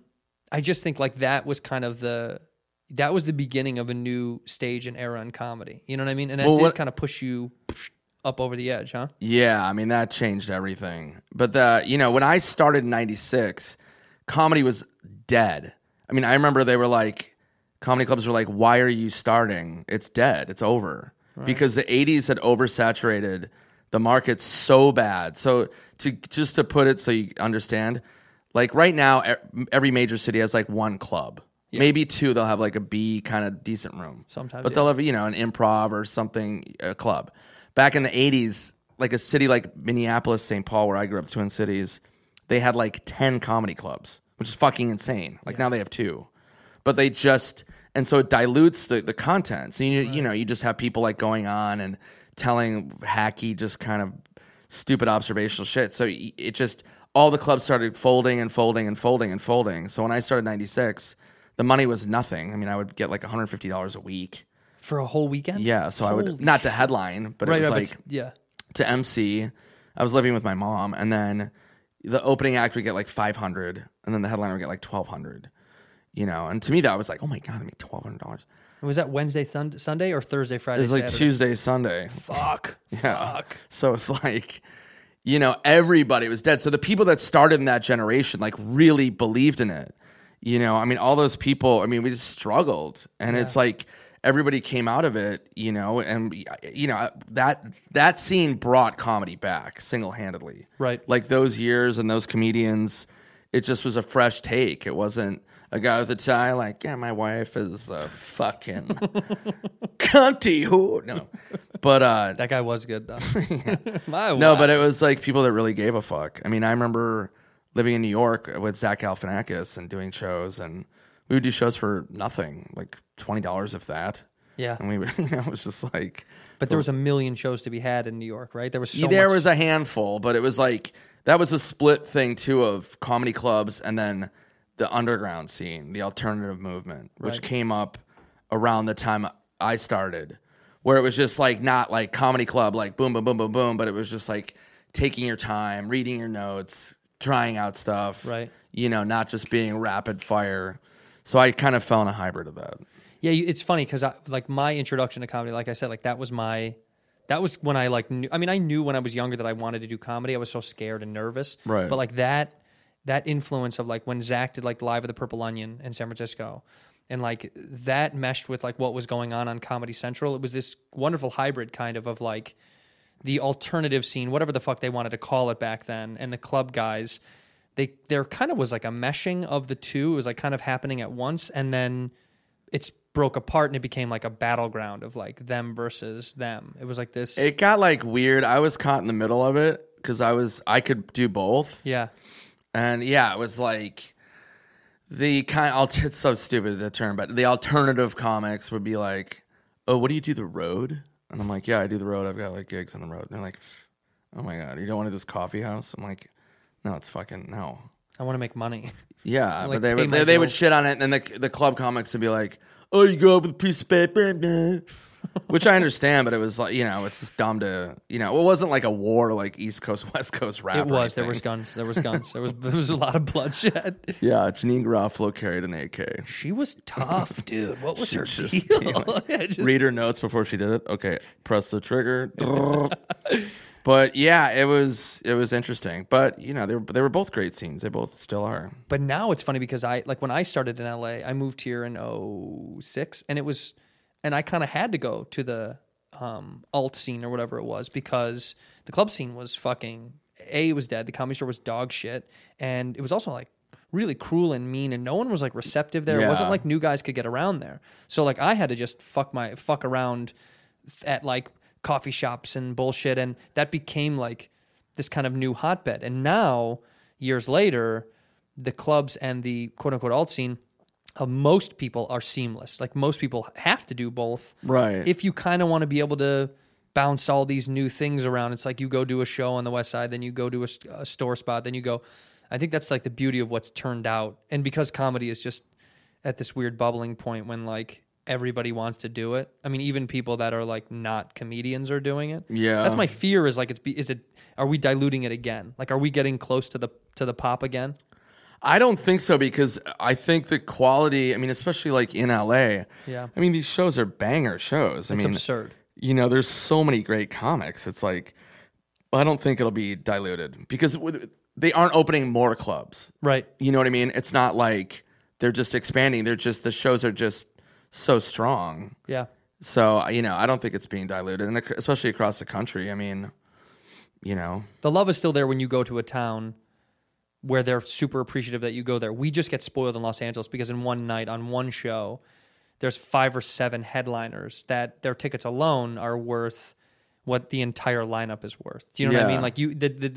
I just think like that was kind of that was the beginning of a new stage and era in comedy. You know what I mean? And that did kind of push you up over the edge, huh? Yeah, I mean, that changed everything. But when I started in 96, comedy was dead. I mean, I remember they were like, comedy clubs were like, why are you starting? It's dead. It's over. Right. Because the 80s had oversaturated the market so bad. So to put it so you understand, like right now, every major city has like one club. Yeah. Maybe two, they'll have like a B kind of decent room. Sometimes. But they'll have, an improv or something, a club. Back in the 80s, like a city like Minneapolis, St. Paul, where I grew up, Twin Cities, they had like 10 comedy clubs, which is fucking insane. Like now they have 2. But they just, and so it dilutes the content. So, you just have people like going on and telling hacky, just kind of stupid observational shit. So it just, all the clubs started folding and folding and folding and folding. So when I started in 96, the money was nothing. I mean, I would get like $150 a week. For a whole weekend? Yeah, so I would, not to headline, but it was like, to MC. I was living with my mom, and then the opening act would get like $500, and then the headliner would get like $1,200. And to me that was like, oh my God, I made $1,200. Was that Wednesday, Sunday, or Thursday, Friday, It was like Saturday? Tuesday, Sunday. Fuck. So it's like, everybody was dead. So the people that started in that generation like really believed in it. I mean, all those people, I mean, we just struggled. And it's like everybody came out of it, and, that scene brought comedy back single-handedly. Right. Like those years and those comedians, it just was a fresh take. It wasn't a guy with a tie like, yeah, my wife is a fucking cunty who. No. But that guy was good, though. No, but it was like people that really gave a fuck. I mean, I remember living in New York with Zach Galifianakis and doing shows, and we would do shows for nothing, like $20 if that. Yeah. And we would, it was just like. But there was a million shows to be had in New York, right? There was so There much. was a handful, but it was like, that was a split thing too of comedy clubs and then the underground scene, the alternative movement, which came up around the time I started, where it was just like not like comedy club, like boom, boom, boom, boom, boom, but it was just like taking your time, reading your notes, trying out stuff, right? Not just being rapid fire. So I kind of fell in a hybrid of that. Yeah, it's funny because like my introduction to comedy, like I said, like that was when I like knew. I mean, I knew when I was younger that I wanted to do comedy. I was so scared and nervous, right? But like that influence of like when Zach did like Live at the Purple Onion in San Francisco, and like that meshed with like what was going on Comedy Central. It was this wonderful hybrid kind of like the alternative scene, whatever the fuck they wanted to call it back then, and the club guys. There kind of was like a meshing of the two. It was like kind of happening at once, and then it's broke apart and it became like a battleground of like them versus them. It was like this. It got like weird. I was caught in the middle of it because I could do both. Yeah. And yeah, it was like it's so stupid the term, but the alternative comics would be like, oh, what do you do, the road? And I'm like, yeah, I do the road. I've got like gigs on the road. And they're like, oh my God, you don't want to do this coffee house? I'm like, no, it's fucking no. I want to make money. Yeah, like, but they would shit on it, and then the club comics would be like, oh, you go up with a piece of paper, which I understand, but it was like, it's just dumb to, it wasn't like a war like East Coast, West Coast rap. It was. There was guns. There was a lot of bloodshed. Yeah, Janine Garofalo carried an AK. She was tough, dude. What was her just deal? Like, read her notes before she did it. Okay, press the trigger. But yeah, it was interesting. But you know, they were both great scenes. They both still are. But now it's funny because when I started in LA, I moved here in 2006, and I kind of had to go to the alt scene or whatever it was because the club scene was fucking it was dead. The Comedy Store was dog shit, and it was also like really cruel and mean, and no one was like receptive there. It wasn't like new guys could get around there. So like I had to just fuck around at like coffee shops and bullshit, and that became like this kind of new hotbed. And now, years later, the clubs and the quote unquote alt scene, most people are seamless. Like most people have to do both. Right. If you kind of want to be able to bounce all these new things around, it's like you go do a show on the West Side, then you go to a store spot, then you go. I think that's like the beauty of what's turned out. And because comedy is just at this weird bubbling point when like everybody wants to do it. I mean, even people that are like not comedians are doing it. Yeah. That's my fear is like, are we diluting it again? Like, are we getting close to the pop again? I don't think so because I think the quality, I mean, especially like in LA. Yeah. I mean, these shows are banger shows. It's absurd. You know, there's so many great comics. It's like, I don't think it'll be diluted because they aren't opening more clubs. Right. You know what I mean? It's not like they're just expanding. The shows are just so strong. Yeah. So, you know, I don't think it's being diluted, and especially across the country. I mean, you know. The love is still there when you go to a town where they're super appreciative that you go there. We just get spoiled in Los Angeles because in one night on one show, there's 5 or 7 headliners that their tickets alone are worth what the entire lineup is worth. Do you know what I mean? Like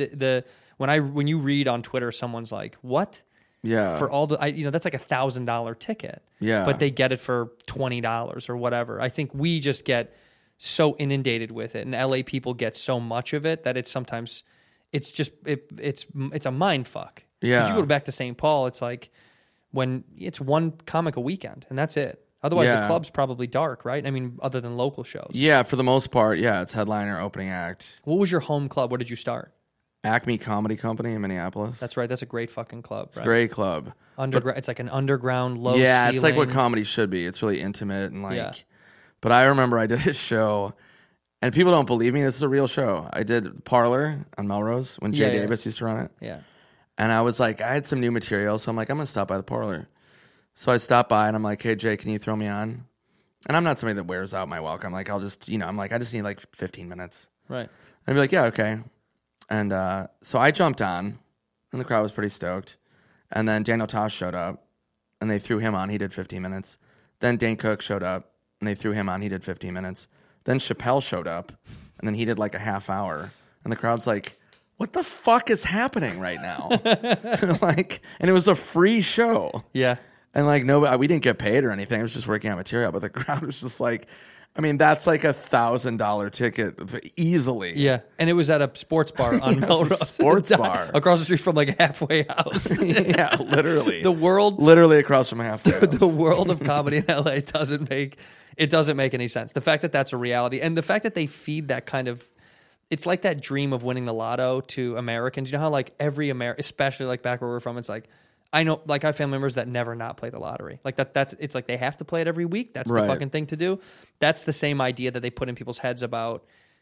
when you read on Twitter, someone's like, "What?" Yeah. For all that's like $1,000 ticket. Yeah. But they get it for $20 or whatever. I think we just get so inundated with it, and LA people get so much of it that it's sometimes it's just it's a mind fuck. Yeah. 'Cause you go back to St. Paul, it's like when it's one comic a weekend, and that's it. Otherwise, the club's probably dark, right? I mean, other than local shows. Yeah, for the most part, yeah, it's headliner, opening act. What was your home club? Where did you start? Acme Comedy Company in Minneapolis. That's right. That's a great fucking club. It's a great club. It's like an underground, low yeah, ceiling. it's like what comedy should be. It's really intimate and like. But I remember I did a show, and people don't believe me. This is a real show. I did Parlor on Melrose when Jay Davis used to run it. Yeah. And I was like, I had some new material, so I'm like, I'm gonna stop by the Parlor. So I stopped by and I'm like, hey Jay, can you throw me on? And I'm not somebody that wears out my welcome. Like I'll just, I'm like, I just need like 15 minutes. Right. And I'd be like, yeah, okay. And so I jumped on, and the crowd was pretty stoked. And then Daniel Tosh showed up, and they threw him on. He did 15 minutes. Then Dane Cook showed up, and they threw him on. He did 15 minutes. Then Chappelle showed up, and then he did like a half hour. And the crowd's like, what the fuck is happening right now? And it was a free show. Yeah. And like, we didn't get paid or anything. It was just working out material. But the crowd was just like, I mean, that's like $1,000 ticket easily. Yeah, and it was at a sports bar on Melrose. A sports bar across the street from like a halfway house. Yeah, literally. Literally across from a halfway house. The world of comedy in LA doesn't make any sense. The fact that that's a reality, and the fact that they feed that kind of, it's like that dream of winning the lotto to Americans. You know how like every especially like back where we're from, it's like, I know, like I have family members that never not play the lottery. Like that's it's like they have to play it every week. That's the fucking thing to do. That's the same idea that they put in people's heads about,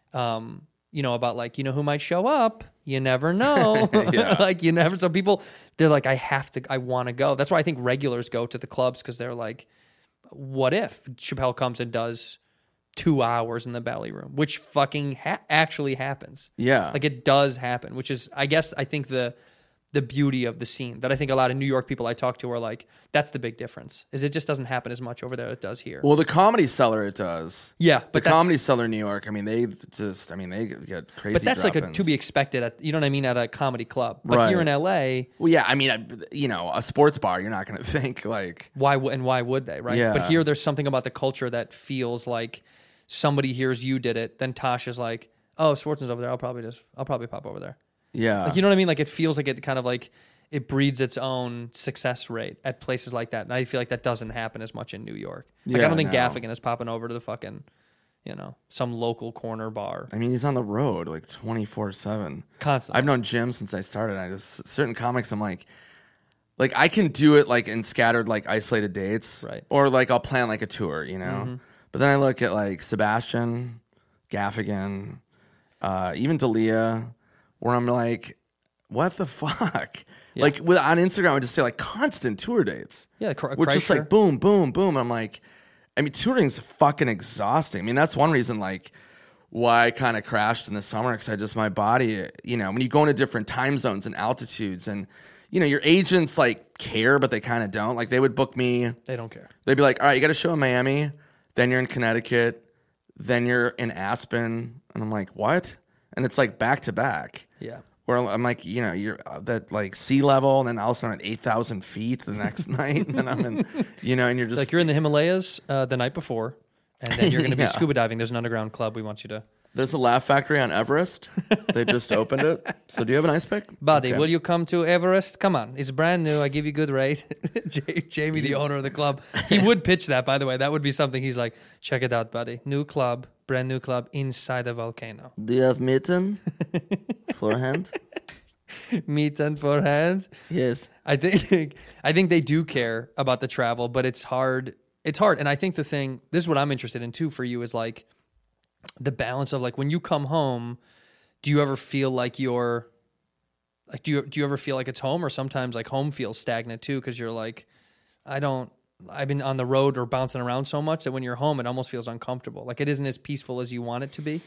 about like, who might show up. You never know. Like you never. So people, they're like, I want to go. That's why I think regulars go to the clubs because they're like, what if Chappelle comes and does 2 hours in the belly room, which fucking actually happens. Yeah. Like it does happen, which is, I think the beauty of the scene that I think a lot of New York people I talk to are like, that's the big difference, is it just doesn't happen as much over there as it does here. Well, the Comedy Cellar, it does. Yeah. But the Comedy Cellar in New York, I mean, they get crazy. But that's like drop-ins. to be expected at, you know what I mean, at a comedy club. But here in LA. Well, yeah, I mean, a sports bar, you're not going to think like. Why would they, right? Yeah. But here there's something about the culture that feels like somebody hears you did it, then Tosh is like, oh, Schwarzenegger's over there, I'll probably pop over there. Yeah. Like, you know what I mean? Like it feels like it kind of like it breeds its own success rate at places like that. And I feel like that doesn't happen as much in New York. Like I don't think Gaffigan is popping over to the fucking, some local corner bar. I mean, he's on the road like 24/7. Constantly. I've known Jim since I started. Certain comics I'm like I can do it like in scattered like isolated dates. Right. Or like I'll plan like a tour, Mm-hmm. But then I look at like Sebastian, Gaffigan, even Dalia, where I'm like, what the fuck? Like on Instagram, I would just say like constant tour dates. Yeah, which just like boom, boom, boom. I'm like, I mean, touring's fucking exhausting. I mean, that's one reason like why I kind of crashed in the summer, because I just, my body, you know, when you go into different time zones and altitudes, and you know, your agents like care, but they kind of don't. Like they would book me. They don't care. They'd be like, all right, you got a show in Miami, then you're in Connecticut, then you're in Aspen, and I'm like, what? And it's like back to back. Yeah. Where I'm like, you know, you're that like sea level, and then all of a sudden at 8,000 feet the next night, and I'm in, you know, and you're just like you're in the Himalayas the night before, and then you're going to be Yeah. scuba diving. There's an underground club we want you to. There's a Laugh Factory on Everest. They just opened it. So do you have an ice pick? Buddy, Okay. will you come to Everest? Come on. It's brand new. I give you good rate. Jamie, the owner of the club, he would pitch that, by the way. That would be something he's like, check it out, buddy. New club, brand new club inside a volcano. Do you have mitten? Forehand? Meat and forehand. Yes. I think they do care about the travel, but it's hard. It's hard. And I think this is what I'm interested in too for you, is like the balance of like when you come home, do you ever feel like you're like do you ever feel like it's home, or sometimes like home feels stagnant too, because you're like, I've been on the road or bouncing around so much that when you're home it almost feels uncomfortable. Like it isn't as peaceful as you want it to be.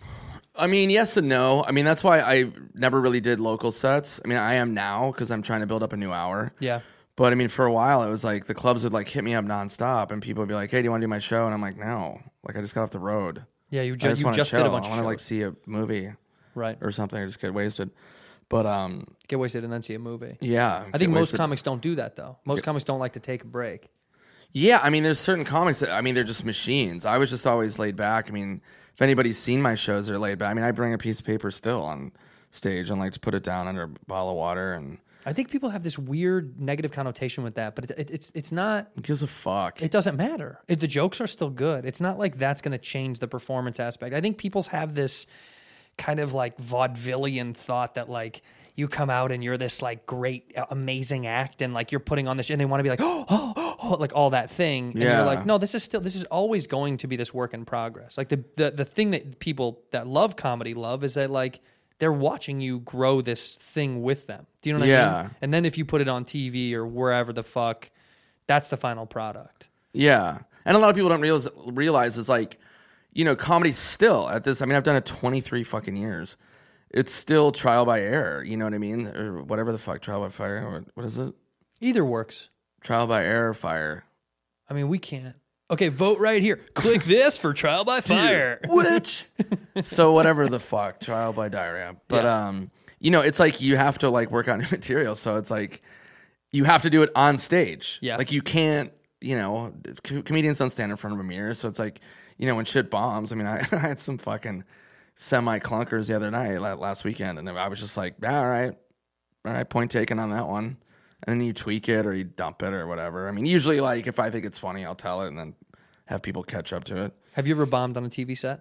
I mean, yes and no. I mean, that's why I never really did local sets. I mean, I am now because I'm trying to build up a new hour. Yeah. But I mean, for a while, it was like the clubs would like hit me up nonstop, and people would be like, "Hey, do you want to do my show?" And I'm like, "No, like I just got off the road. Yeah, you I just wanna did a chill. bunch I of want to like shows. see a movie Right. or something. I just get wasted." But Get wasted and then see a movie. yeah, I get think most wasted. comics don't do that though. Most comics don't like to take a break. Yeah, I mean, there's certain comics that, I mean, they're just machines. I was just always laid back. I mean, if anybody's seen my shows, they're laid back. I mean, I bring a piece of paper still on stage and like to put it down under a bottle of water, and I think people have this weird negative connotation with that, but it's not. who gives a fuck? It doesn't matter. The jokes are still good. It's not like that's going to change the performance aspect. I think people have this kind of like vaudevillian thought that like you come out and you're this like great, amazing act, and like you're putting on this, and they want to be like, oh, like all that thing. And Yeah. you're like, no, this is always going to be this work in progress. Like the thing that people that love comedy love is that like they're watching you grow this thing with them. Do you know what I Yeah. mean? And then if you put it on TV or wherever the fuck, that's the final product. Yeah. And a lot of people don't realize is like, you know, comedy's still at this. I mean, I've done it 23 fucking years. It's still trial by error. You know what I mean? Or whatever the fuck, trial by fire. Or what is it? Either works. Trial by error, fire. I mean, we can't. Okay, vote right here. Click this for trial by fire. Which? So whatever the fuck, trial by diarrhea. But Yeah. you know, it's like you have to like work on new material. So it's like you have to do it on stage. Yeah. Like you can't, you know, comedians don't stand in front of a mirror. So it's like, you know, when shit bombs. I mean, I had some fucking semi-clunkers the other night, last weekend, and I was just like, yeah, all right, point taken on that one. And then you tweak it or you dump it or whatever. I mean, usually, like, if I think it's funny, I'll tell it and then have people catch up to it. Have you ever bombed on a TV set?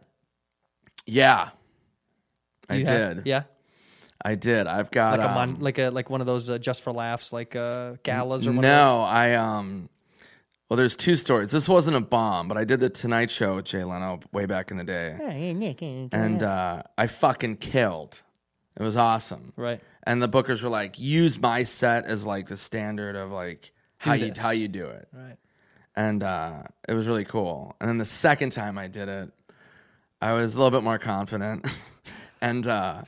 Yeah, I You have? did. Yeah. I did. I've got Like one of those just for laughs, like galas or whatever. no. Well, there's two stories. This wasn't a bomb, but I did the Tonight Show with Jay Leno way back in the day, and I fucking killed. It was awesome. Right. And the bookers were like, use my set as like the standard of like how this. you do it. Right. And it was really cool. And then the second time I did it, I was a little bit more confident. And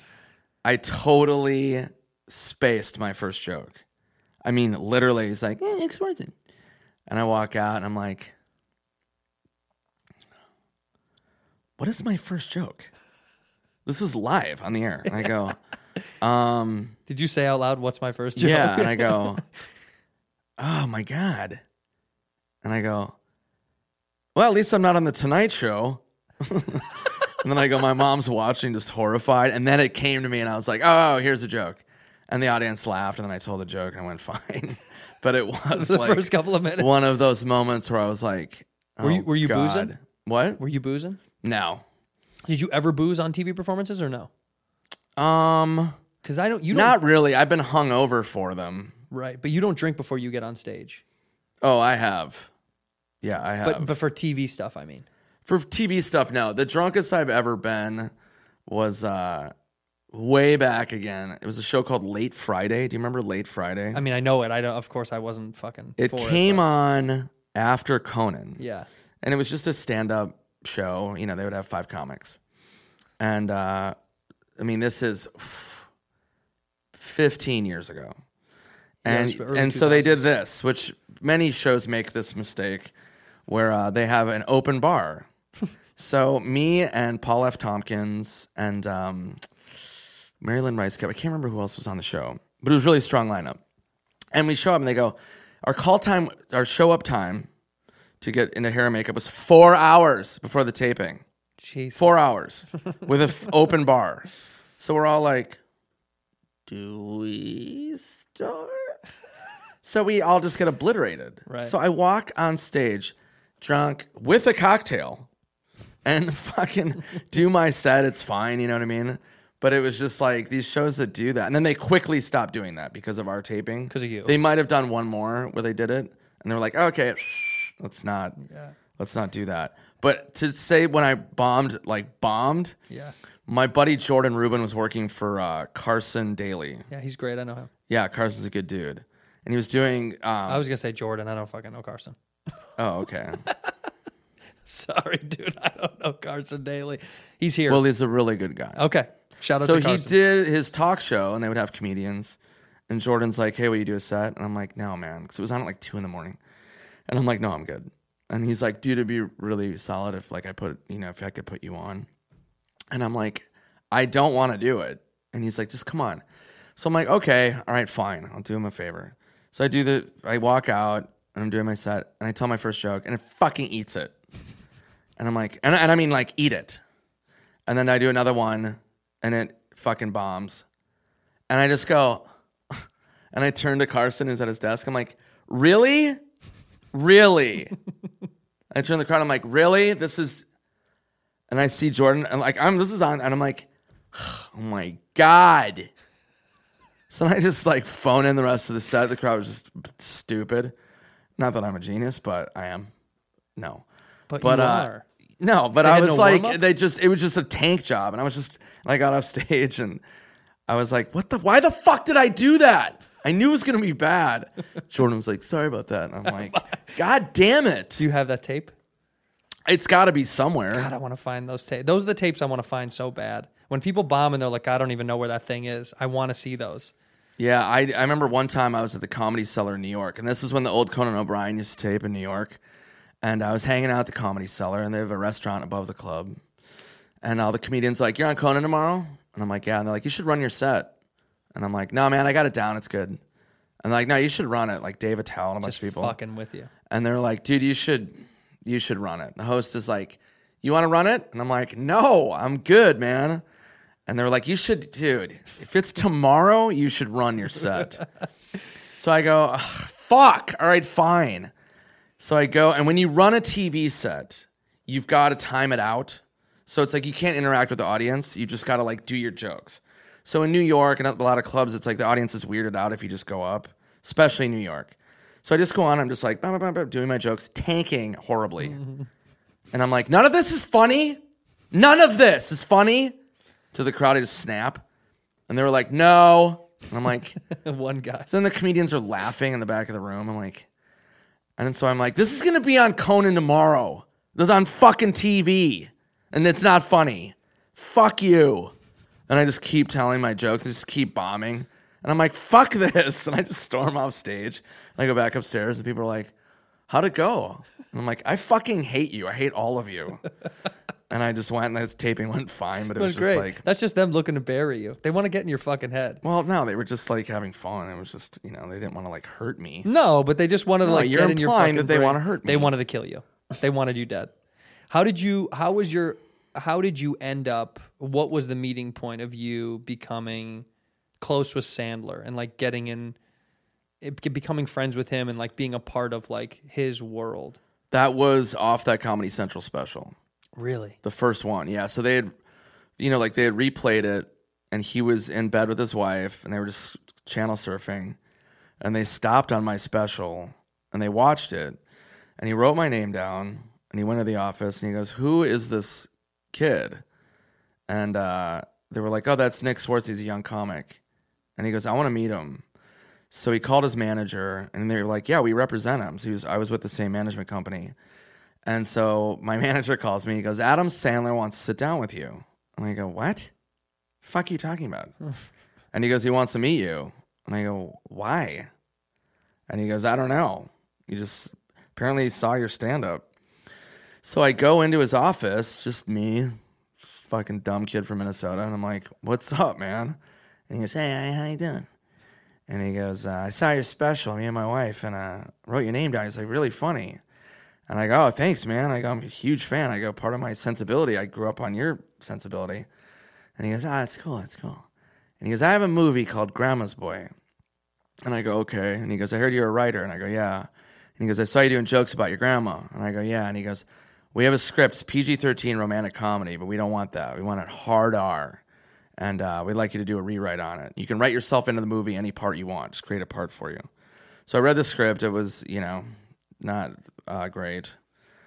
I totally spaced my first joke. I mean, literally, it's like, expression. And I walk out and I'm like, what is my first joke? This is live on the air. And I go, Did you say out loud, what's my first joke? yeah. And I go, oh my God. And I go, well, at least I'm not on the Tonight Show. And then I go, my mom's watching, just horrified. And then it came to me and I was like, oh, here's a joke. And the audience laughed and then I told the joke and I went, fine. But it was The like first couple of minutes. one of those moments where I was like, oh, Were you God. boozing? What? Were you boozing? No. Did you ever booze on TV performances or no? Because I don't. You don't. Not really. I've been hungover for them. Right, but you don't drink before you get on stage. Oh, I have. Yeah, I have. But for TV stuff, I mean. For TV stuff, no. The drunkest I've ever been was way back again. It was a show called Late Friday. Do you remember Late Friday? I mean, I know it. I don't. Of course, I wasn't fucking. It for came but- on after Conan. Yeah. And it was just a stand-up show. You know, they would have 5 comics. And, I mean, this is 15 years ago. And it was early and so they did 2000s. this, which many shows make this mistake, where they have an open bar. So me and Paul F. Tompkins and Marilyn Rice Cup, I can't remember who else was on the show, but it was a really strong lineup. And we show up and they go, our show-up time to get into hair and makeup was 4 hours before the taping. Jesus. 4 hours with an open bar. So we're all like, do we start? So we all just get obliterated. Right. So I walk on stage drunk with a cocktail and fucking do my set. It's fine, you know what I mean? But it was just like these shows that do that. And then they quickly stopped doing that because of our taping. Because of you. They might have done one more where they did it. And they were like, okay, let's not do that. But to say when I bombed, Yeah. my buddy Jordan Rubin was working for Carson Daly. Yeah, he's great. I know him. Yeah, Carson's a good dude. And he was doing... I was going to say Jordan. I don't fucking know Carson. oh, okay. Sorry, dude. I don't know Carson Daly. He's here. Well, he's a really good guy. Okay. Shout out So to he Carson. did his talk show, and they would have comedians. And Jordan's like, hey, will you do a set? And I'm like, no, man. Because it was on at like 2 a.m. And I'm like, no, I'm good. And he's like, dude, it'd be really solid if like if I could put you on. And I'm like, I don't want to do it. And he's like, just come on. So I'm like, okay, all right, fine. I'll do him a favor. So I walk out and I'm doing my set and I tell my first joke and it fucking eats it. And I'm like, and I mean like eat it. And then I do another one and it fucking bombs. And I just go, and I turn to Carson who's at his desk. I'm like, really? Really? I turn to the crowd. I'm like, really? This is, and I see Jordan and like, this is on, and I'm like, oh my God. So I just like phone in the rest of the set. The crowd was just stupid. Not that I'm a genius, but I am. No. But you are. No, but They I had was no like, warm-up? it was just a tank job. And I got off stage and I was like, why the fuck did I do that? I knew it was going to be bad. Jordan was like, sorry about that. And I'm like, God damn it. Do you have that tape? It's got to be somewhere. God, I want to find those tapes. Those are the tapes I want to find so bad. When people bomb and they're like, I don't even know where that thing is. I want to see those. Yeah, I remember one time I was at the Comedy Cellar in New York, and this is when the old Conan O'Brien used to tape in New York. And I was hanging out at the Comedy Cellar, and they have a restaurant above the club. And all the comedians are like, you're on Conan tomorrow? And I'm like, yeah. And they're like, you should run your set. And I'm like, no, man, I got it down. It's good. And they're like, no, you should run it. Like Dave Attell and a bunch Just of people. fucking with you. And they're like, dude, you should run it. The host is like, you want to run it? And I'm like, no, I'm good, man. And they're like, you should, dude, if it's tomorrow, you should run your set. So I go, fuck. All right, fine. So I go, and when you run a TV set, you've got to time it out. So it's like you can't interact with the audience. You just got to like do your jokes. So in New York and a lot of clubs, it's like the audience is weirded out if you just go up, especially in New York. So I just go on, I'm just like, bah, bah, bah, bah, doing my jokes, tanking horribly. And I'm like, none of this is funny. None of this is funny. To the crowd, I just snap. And they were like, no. And I'm like, One guy. so then the comedians are laughing in the back of the room. I'm like, and then so I'm like, this is going to be on Conan tomorrow. This is on fucking TV. And it's not funny. Fuck you. And I just keep telling my jokes. I just keep bombing. And I'm like, fuck this. And I just storm off stage. And I go back upstairs and people are like, how'd it go? And I'm like, I fucking hate you. I hate all of you. And I just went and the taping went fine, but it was just great. like, That's just them looking to bury you. They want to get in your fucking head. well, no, they were just like having fun. It was just, they didn't want to like hurt me. No, but they just wanted to No, like you're get in your implying fucking that they brain. wanna hurt me. They wanted to kill you. They wanted you dead. How did you end up, what was the meeting point of you becoming close with Sandler and like becoming friends with him and like being a part of like his world? That was off that Comedy Central special. Really? The first one, yeah. So they had, they had replayed it, and he was in bed with his wife, and they were just channel surfing, and they stopped on my special, and they watched it, and he wrote my name down, and he went to the office, and he goes, who is this kid? and they were like, "Oh, that's Nick Swartz. He's a young comic," and he goes, "I want to meet him." So he called his manager, and they were like, "Yeah, we represent him." So I was with the same management company, and so my manager calls me. He goes, "Adam Sandler wants to sit down with you," and I go, "What? The fuck are you talking about?" And he goes, "He wants to meet you," and I go, "Why?" And he goes, "I don't know. He just apparently saw your stand-up." So I go into his office, just me, just fucking dumb kid from Minnesota, and I'm like, "What's up, man?" And he goes, "Hey, how you doing?" And he goes, "I saw your special, me and my wife, and wrote your name down. He's like, really funny." And I go, "Oh, thanks, man." I go, "I'm a huge fan." I go, "Part of my sensibility, I grew up on your sensibility." And he goes, "That's cool, that's cool." And he goes, "I have a movie called Grandma's Boy." And I go, "Okay." And he goes, "I heard you're a writer." And I go, "Yeah." And he goes, "I saw you doing jokes about your grandma." And I go, "Yeah." And he goes, "We have a script, it's PG-13 romantic comedy, but we don't want that. We want it hard R. And we'd like you to do a rewrite on it. You can write yourself into the movie any part you want. Just create a part for you." So I read the script. It was, not great.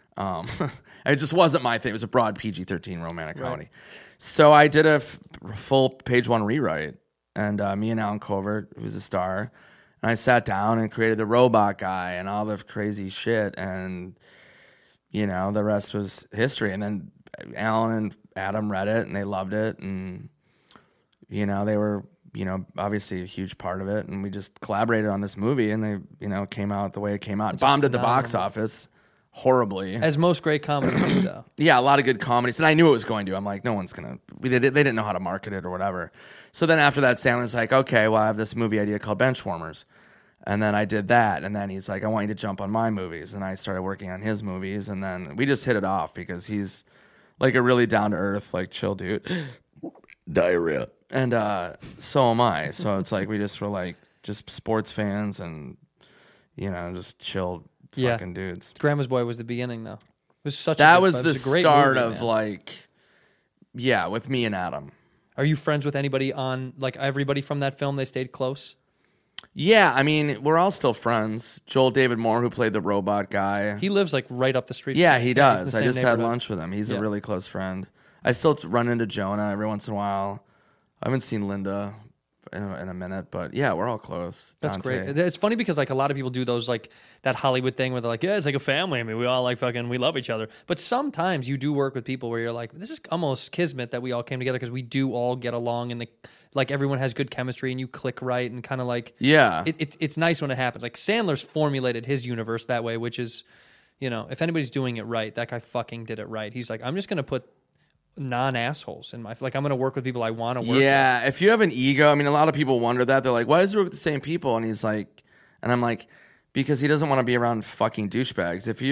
It just wasn't my thing. It was a broad PG-13 romantic comedy. So I did a full page one rewrite. And me and Alan Covert, who's a star, and I sat down and created the robot guy and all the crazy shit. And, the rest was history. And then Alan and Adam read it, and they loved it. And, they were, obviously a huge part of it. And we just collaborated on this movie, and they, came out the way it came out. It bombed at the box office horribly. As most great comedies do, though. Yeah, a lot of good comedies. And I knew it was going to. I'm like, no one's going to. They didn't know how to market it or whatever. So then after that, Sandler's like, "Okay, well, I have this movie idea called Benchwarmers." And then I did that. And then he's like, "I want you to jump on my movies." And I started working on his movies. And then we just hit it off because he's like a really down-to-earth, like chill dude. Diarrhea. And so am I. So it's like we just were like just sports fans and, just chill fucking dudes. Grandma's Boy was the beginning, though. It was such that a was it the was a great start movie, of man. like, yeah, with me and Adam. Are you friends with anybody on, like, everybody from that film? They stayed close? Yeah, I mean, we're all still friends. Joel David Moore, who played the robot guy. He lives, like, right up the street. Yeah, from me. he He's in does. the I same just had neighborhood. lunch with him. He's a really close friend. I still run into Jonah every once in a while. I haven't seen Linda in a minute, but yeah, we're all close. That's Dante. great. It's funny because, like, a lot of people do those, like, that Hollywood thing where they're like, yeah, it's like a family. I mean, we all, like, fucking, we love each other. But sometimes you do work with people where you're like, this is almost kismet that we all came together because we do all get along and, like, everyone has good chemistry and you click right and kind of, like... Yeah. It's nice when it happens. Like, Sandler's formulated his universe that way, which is, if anybody's doing it right, that guy fucking did it right. He's like, I'm just going to put non-assholes in my... Like, I'm going to work with people I want to work with. Yeah, if you have an ego, I mean, a lot of people wonder that. They're like, why does he work with the same people? And he's like... And I'm like, because he doesn't want to be around fucking douchebags. If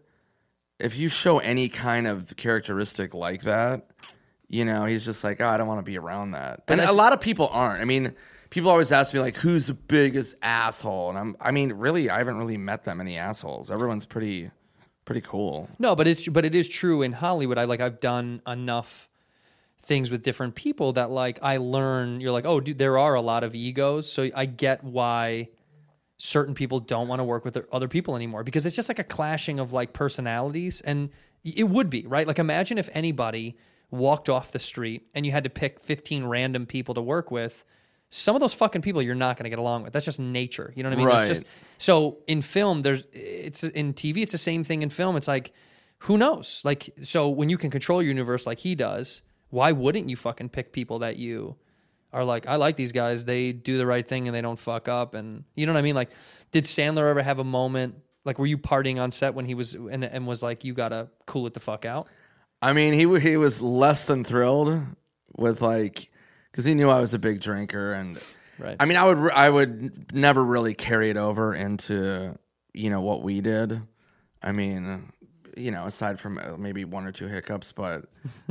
you show any kind of characteristic like that, he's just like, oh, I don't want to be around that. And a lot of people aren't. I mean, people always ask me, like, who's the biggest asshole? And really, I haven't really met that many assholes. Everyone's pretty cool. No, but it is true in Hollywood. I've done enough things with different people that, like, I learn. You're like, oh, dude, there are a lot of egos, so I get why certain people don't want to work with other people anymore because it's just like a clashing of, like, personalities, and it would be right. Like, imagine if anybody walked off the street and you had to pick 15 random people to work with. Some of those fucking people you're not going to get along with. That's just nature. You know what I mean? Right. It's just, so in film, it's in TV, it's the same thing in film. It's like, who knows? Like, so when you can control your universe like he does, why wouldn't you fucking pick people that you are like, I like these guys. They do the right thing and they don't fuck up. And you know what I mean? Like, did Sandler ever have a moment, like, were you partying on set when he was, and was like, you got to cool it the fuck out? I mean, he was less than thrilled with, like, because he knew I was a big drinker, and right. I mean, I would never really carry it over into what we did. I mean, aside from maybe one or two hiccups, but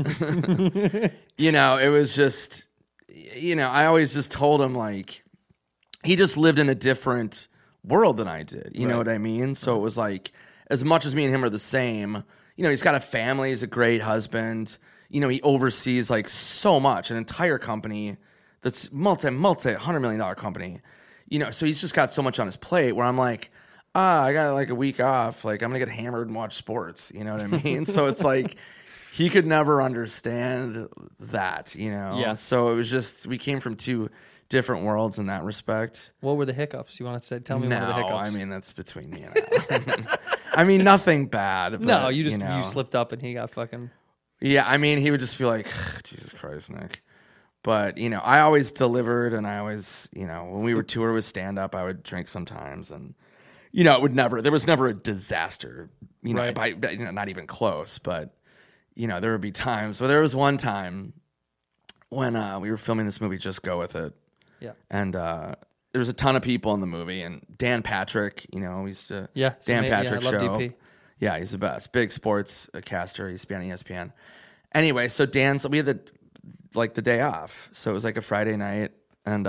it was just I always just told him, like, he just lived in a different world than I did. You know what I mean? So it was like, as much as me and him are the same, he's got a family, he's a great husband. He oversees, like, so much, an entire company that's multi $100 million company. So he's just got so much on his plate where I'm like, I got, like, a week off. Like, I'm going to get hammered and watch sports. You know what I mean? So it's like, he could never understand that, you know? Yeah. So it was just, we came from two different worlds in that respect. What were the hiccups? You want to say? Tell me what were the hiccups. I mean, that's between me and Adam. I mean, nothing bad. But, no, you just know. you slipped up and he got fucking. Yeah, I mean, he would just be like, Jesus Christ, Nick. But, you know, I always delivered, and I always, you know, when we were tour with stand-up, I would drink sometimes, and, you know, there was never a disaster, you know, Right. you know, not even close, but, you know, there would be times. Well, there was one time when we were filming this movie, Just Go With It, Yeah. and there was a ton of people in the movie, and Dan Patrick, you know, we used to, Yeah. Dan I Patrick love show. DP. Yeah, he's the best. Big sports caster. He used to be on ESPN. Anyway, so we had the day off. So it was like a Friday night. And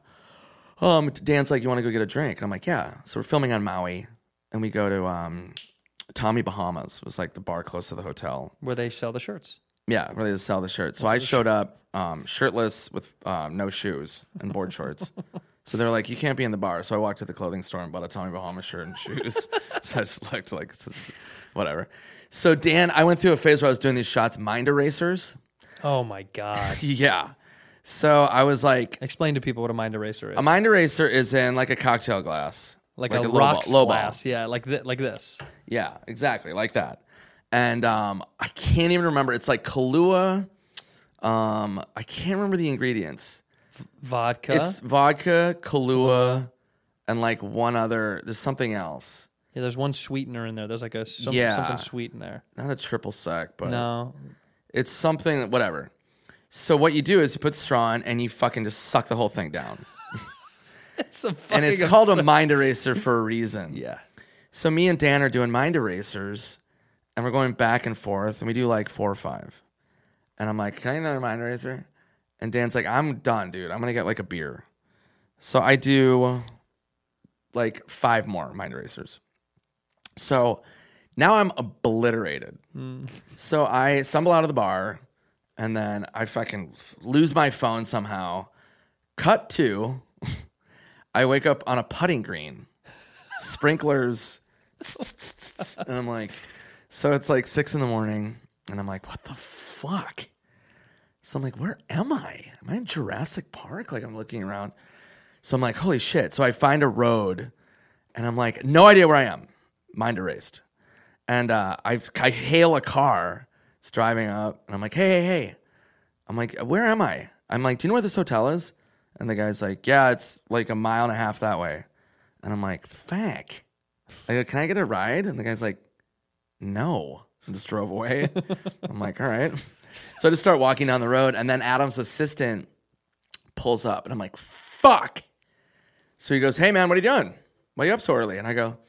Dan's like, you want to go get a drink? And I'm like, yeah. So we're filming on Maui. And we go to Tommy Bahamas. It was like the bar close to the hotel. Where they sell the shirts. Yeah, where they sell the shirts. So I showed up shirtless with no shoes and board shorts. So they're like, you can't be in the bar. So I walked to the clothing store and bought a Tommy Bahama shirt and shoes. So I just looked like, whatever. So Dan, I went through a phase where I was doing these shots, mind erasers. Oh my god! Yeah. So I was like, Explain to people what a mind eraser is. a mind eraser is in like a cocktail glass. like a low rocks ball, low glass. ball. Yeah, like this. Yeah, exactly, like that. And I can't even remember. It's like Kahlua. I can't remember the ingredients. Vodka. It's vodka, Kahlua, and like one other. There's something else. Yeah, there's one sweetener in there. There's like Yeah. something sweet in there. Not a triple sec, but No. it's something. Whatever. So what you do is you put the straw in and you fucking just suck the whole thing down. It's a And fucking it's called a absurd- mind eraser for a reason. Yeah. So me and Dan are doing mind erasers, and we're going back and forth, and we do like 4 or 5. And I'm like, can I get another mind eraser? And Dan's like, I'm done, dude. I'm going to get like a beer. So I do like 5 more mind erasers. So now I'm obliterated. So I stumble out of the bar, and then I fucking lose my phone somehow. Cut to, I wake up on a putting green. Sprinklers. And I'm like, so it's like 6 a.m, and I'm like, what the fuck? So I'm like, where am I? Am I in Jurassic Park? Like, I'm looking around. So I'm like, holy shit. So I find a road, and I'm like, no idea where I am. Mind erased. And I hail a car. It's driving up, and I'm like, hey. I'm like, where am I? I'm like, do you know where this hotel is? And the guy's like, yeah, it's like 1.5 miles that way. And I'm like, fuck. I go, can I get a ride? And the guy's like, no. And just drove away. I'm like, all right. So I just start walking down the road, and then Adam's assistant pulls up, and I'm like, fuck. So he goes, hey, man, what are you doing? Why are you up so early? And I go,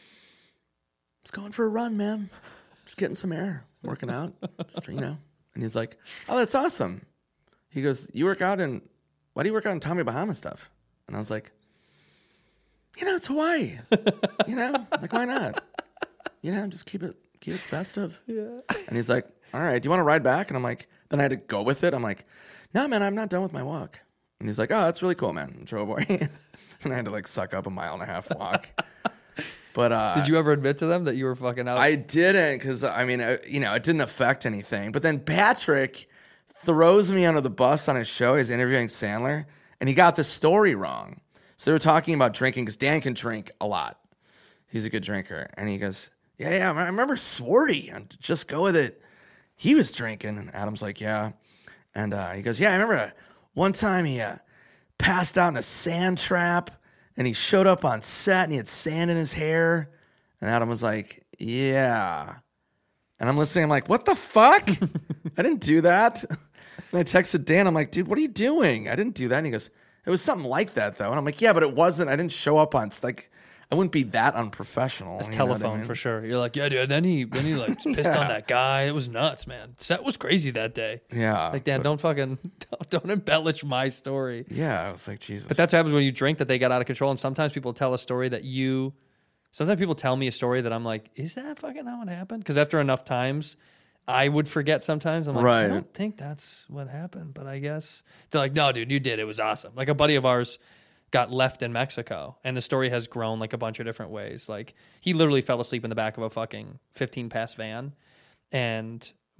just going for a run, man. Just getting some air, working out, just, you know. And he's like, oh, that's awesome. He goes, why do you work out in Tommy Bahama stuff? And I was like, you know, it's Hawaii. You know, like, why not? You know, just keep it festive. Yeah. And he's like, all right, do you want to ride back? And I'm like, then I had to go with it. I'm like, no, man, I'm not done with my walk. And he's like, oh, that's really cool, man. And drove away. And I had to like suck up 1.5 mile walk. But Did you ever admit to them that you were fucking out? I didn't, because I mean, you know, it didn't affect anything. But then Patrick throws me under the bus on his show. He's interviewing Sandler, and he got the story wrong. So they were talking about drinking, because Dan can drink a lot. He's a good drinker. And he goes, yeah, I remember Swarty on Just Go With It. He was drinking. And Adam's like, yeah. And he goes, yeah, I remember one time he passed out in a sand trap, and he showed up on set, and he had sand in his hair. And Adam was like, yeah. And I'm listening. I'm like, what the fuck? I didn't do that. And I texted Dan. I'm like, dude, what are you doing? I didn't do that. And he goes, it was something like that, though. And I'm like, yeah, but it wasn't. I didn't show up on, like, I wouldn't be that unprofessional. It's you know what I telephone mean? for sure. You're like, yeah, dude. Then he like pissed on that guy. It was nuts, man. Set was crazy that day. Yeah. Like, Dan, don't embellish my story. Yeah, I was like, Jesus. But that's what happens when you drink, that they get out of control. And sometimes people tell a story sometimes people tell me a story that I'm like, is that fucking how it happened? Because after enough times, I would forget sometimes. I'm like, I Right. don't think that's what happened, but I guess. They're like, no, dude, you did. It was awesome. Like, a buddy of ours got left in Mexico, and the story has grown like a bunch of different ways. Like, he literally fell asleep in the back of a fucking 15-pass van, and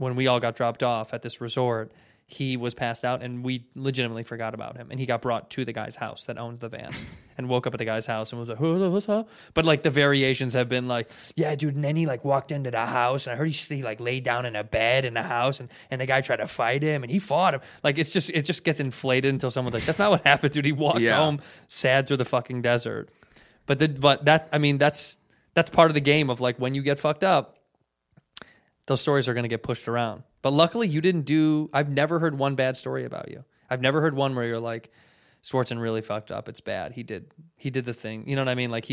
when we all got dropped off at this resort, he was passed out, and we legitimately forgot about him. And he got brought to the guy's house that owns the van, and woke up at the guy's house and was like, what's up? But like the variations have been like, yeah, dude. And then he like walked into the house, and I heard he like laid down in a bed in the house, and the guy tried to fight him, and he fought him. Like it just gets inflated until someone's like, that's not what happened, dude. He walked home sad through the fucking desert. But that's part of the game of like when you get fucked up, those stories are going to get pushed around. But luckily, you didn't do. I've never heard one bad story about you. I've never heard one where you're like, Swartzen really fucked up. It's bad. He did the thing. You know what I mean? Like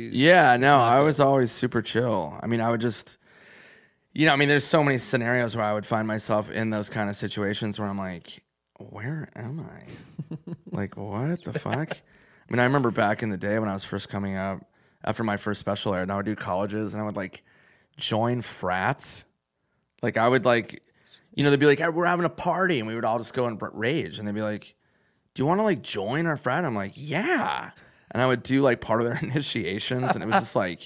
I was always super chill. I mean, I would just, there's so many scenarios where I would find myself in those kind of situations where I'm like, where am I? Like, what the fuck? I mean, I remember back in the day when I was first coming up, after my first special aired, and I would do colleges, and I would like join frats. Like I would like. They'd be like, hey, we're having a party, and we would all just go and rage. And they'd be like, do you want to like join our frat? I'm like, yeah. And I would do like part of their initiations, and it was just like,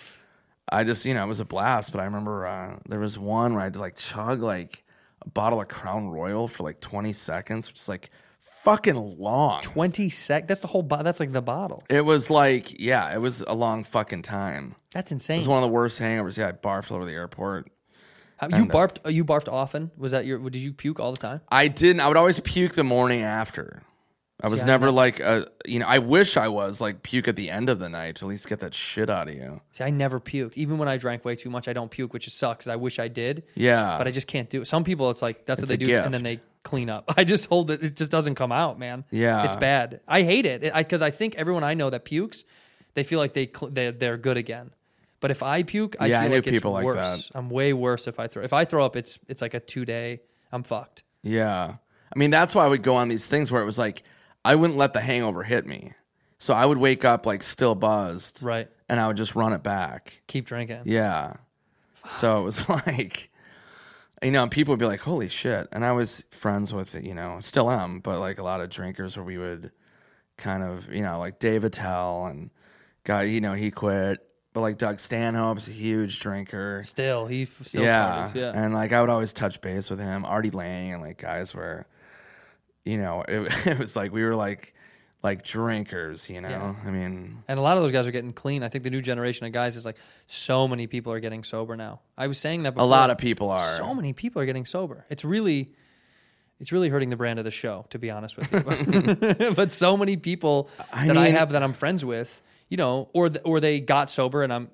it was a blast. But I remember there was one where I had to like chug like a bottle of Crown Royal for like 20 seconds, which is like fucking long. 20 seconds? That's the whole that's like the bottle. It was like, it was a long fucking time. That's insane. It was one of the worst hangovers. Yeah, I barfed all over the airport. You barfed often? Was that did you puke all the time? I didn't. I would always puke the morning after. I was never like I wish I was like puke at the end of the night to at least get that shit out of you. See, I never puked. Even when I drank way too much, I don't puke, which sucks. I wish I did. Yeah. But I just can't do it. Some people, it's like, that's what they do, gift. and then they clean up. I just hold it. It just doesn't come out, man. Yeah. It's bad. I hate it. Because I think everyone I know that pukes, they feel like they're good again. But if I puke, I feel I knew like it's people worse. like that. I'm way worse if I throw. If I throw up, it's like a 2-day. I'm fucked. Yeah. I mean, that's why I would go on these things where it was like, I wouldn't let the hangover hit me. So I would wake up like still buzzed. Right. And I would just run it back. Keep drinking. Yeah. Fuck. So it was like, people would be like, holy shit. And I was friends with, still am, but like a lot of drinkers where we would kind of, like Dave Attell and guy, he quit. But like Doug Stanhope's a huge drinker. Still parties. Yeah. And like I would always touch base with him. Artie Lang and like guys where, it was like we were like drinkers, Yeah. I mean, and a lot of those guys are getting clean. I think the new generation of guys is like so many people are getting sober now. I was saying that before. A lot of people are. So many people are getting sober. It's really hurting the brand of the show, to be honest with you. But so many people I have that I'm friends with, or they got sober, and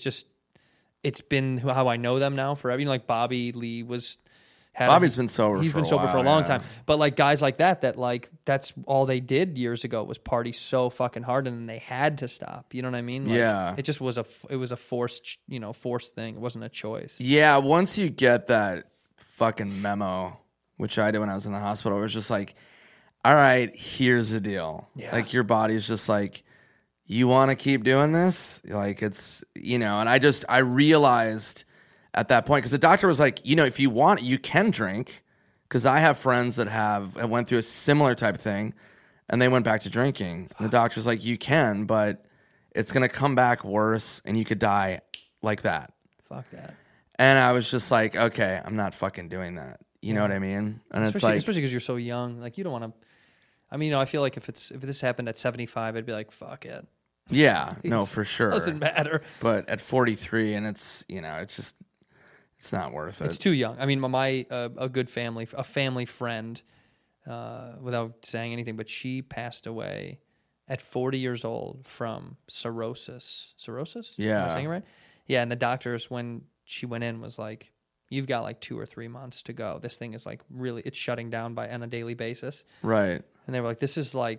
it's been how I know them now forever. Like Bobby Lee Bobby's been sober. He's been sober for a long time. But like guys like that like that's all they did years ago was party so fucking hard, and then they had to stop. You know what I mean? Like, yeah. It just was a forced forced thing. It wasn't a choice. Yeah. Once you get that fucking memo, which I did when I was in the hospital, it was just like, all right, here's the deal. Yeah. Like your body's just like, you want to keep doing this? Like it's, and I realized at that point, because the doctor was like, if you want, you can drink. Because I have friends that went through a similar type of thing, and they went back to drinking. And the doctor's like, you can, but it's going to come back worse, and you could die like that. Fuck that. And I was just like, okay, I'm not fucking doing that. You know what I mean? And especially because you're so young, like you don't want to. I mean, I feel like if this happened at 75, I'd be like, fuck it. Yeah, no, for sure. Doesn't matter. But at 43, and it's it's not worth it. It's too young. I mean, a good family friend, without saying anything, but she passed away at 40 years old from cirrhosis. Cirrhosis? Yeah. Am I saying it right? Yeah, and the doctors, when she went in, was like, you've got like 2 or 3 months to go. This thing is like really, it's shutting down on a daily basis. Right. And they were like, this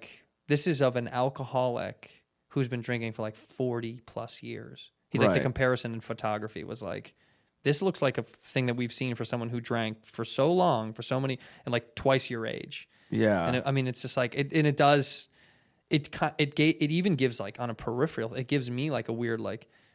is of an alcoholic who's been drinking for like 40 plus years. He's like, the comparison in photography was like, this looks like a thing that we've seen for someone who drank for so long, for so many, and like twice your age. Yeah. And it's just like, it even gives like on a peripheral, it gives me like a weird, like,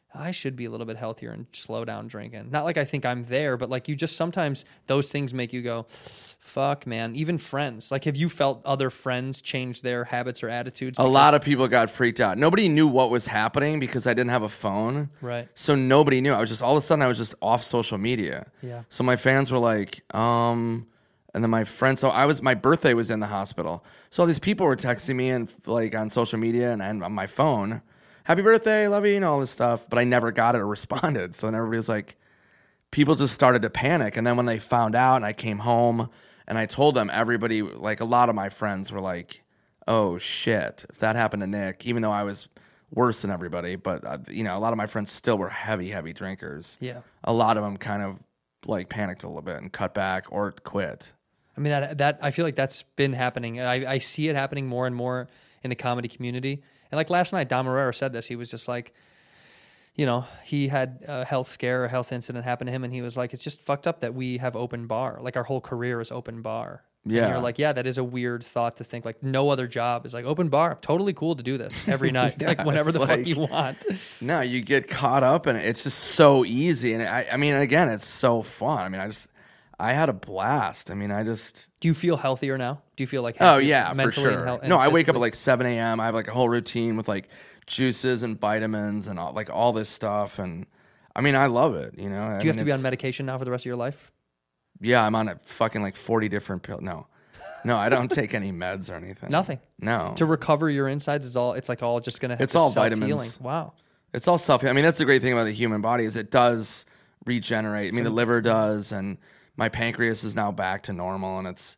I should be a little bit healthier and slow down drinking. Not like I think I'm there, but like you just sometimes those things make you go, fuck, man. Even friends. Like, have you felt other friends change their habits or attitudes? A lot of people got freaked out. Nobody knew what was happening because I didn't have a phone. Right. So nobody knew. I was just, all of a sudden, I was just off social media. Yeah. So my fans were like, and then my friends, my birthday was in the hospital. So all these people were texting me and like on social media and on my phone, happy birthday, love you, and all this stuff. But I never got it or responded. So then everybody was like, people just started to panic. And then when they found out and I came home and I told them, everybody, like a lot of my friends were like, oh shit, if that happened to Nick, even though I was worse than everybody, but a lot of my friends still were heavy drinkers. Yeah. A lot of them kind of like panicked a little bit and cut back or quit. I mean, that I feel like that's been happening. I see it happening more and more in the comedy community. And like last night, Dom Herrera said this. He was just like, he had a health scare, a health incident happen to him, and he was like, it's just fucked up that we have open bar. Like our whole career is open bar. Yeah. And you're like, yeah, that is a weird thought to think. Like no other job is like open bar. Totally cool to do this every night, Yeah, like whenever it's the like- fuck you want. No, you get caught up in it. It's just so easy. And I mean, again, it's so fun. I mean, I had a blast. I mean, Do you feel healthier now? Do you feel like oh happier yeah, for mentally sure. and health- and No, I wake up at physically? like 7 a.m. I have like a whole routine with like juices and vitamins and all this stuff. And I mean, I love it. Do you have to be on medication now for the rest of your life? Yeah, I'm on a fucking like 40 different pills. No, I don't take any meds or anything. Nothing. No. To recover your insides is all. It's like all just gonna. It's just all self-healing. vitamins. Wow. It's all self. I mean, that's the great thing about the human body is it does regenerate. I mean, the liver does, and my pancreas is now back to normal, and it's,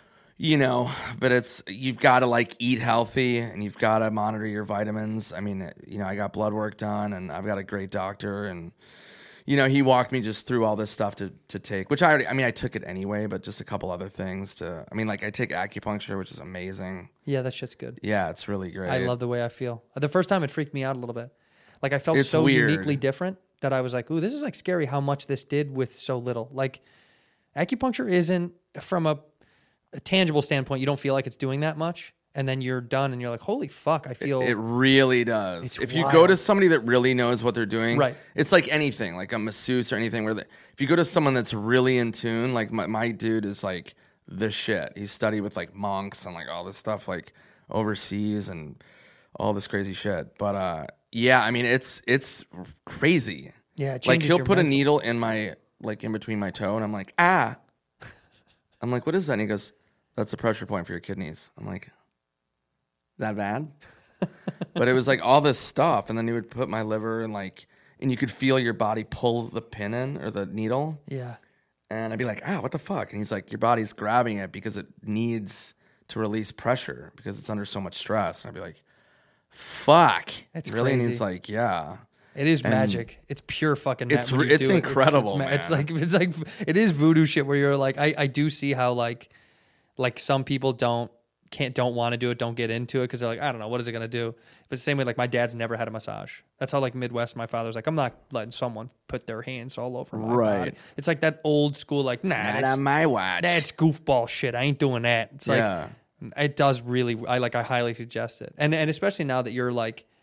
but you've got to like eat healthy, and you've got to monitor your vitamins. I mean, I got blood work done, and I've got a great doctor, and he walked me just through all this stuff to take, which I took it anyway, but just a couple other things I take acupuncture, which is amazing. Yeah, that shit's good. Yeah, it's really great. I love the way I feel. The first time it freaked me out a little bit. Like I felt It's so weird. uniquely different that I was like, ooh, this is like scary how much this did with so little. Like acupuncture isn't from a tangible standpoint. You don't feel like it's doing that much. And then you're done and you're like, holy fuck, I feel. It really does. It's If you wild. go to somebody that really knows what they're doing, Right. It's like anything, like a masseuse or anything if you go to someone that's really in tune, like my dude is like the shit. He studied with like monks and like all this stuff like overseas and all this crazy shit. But yeah, I mean, it's crazy. Yeah, it like changes he'll your put a mental- needle in my, like in between my toe and I'm like, ah. I'm like, what is that? And he goes, that's a pressure point for your kidneys. I'm like, that bad? But it was like all this stuff, and then he would put my liver and you could feel your body pull the pin in or the needle, Yeah. and I'd be like, what the fuck? And he's like, your body's grabbing it because it needs to release pressure because it's under so much stress. And I'd be like, fuck, That's really? And crazy. he's like, yeah. It is And magic. It's pure fucking. it's when you it's do it. incredible, It's man. like it is voodoo shit where you're like I do see how like some people don't want to do it, don't get into it because they're like, I don't know, what is it gonna do? But it's the same way like my dad's never had a massage. That's how like Midwest. My father's like, I'm not letting someone put their hands all over my Right. body. It's like that old school like Not that's, on my watch. that's goofball shit. I ain't doing that. It's like Yeah. it does really. I highly suggest it, and especially now that you're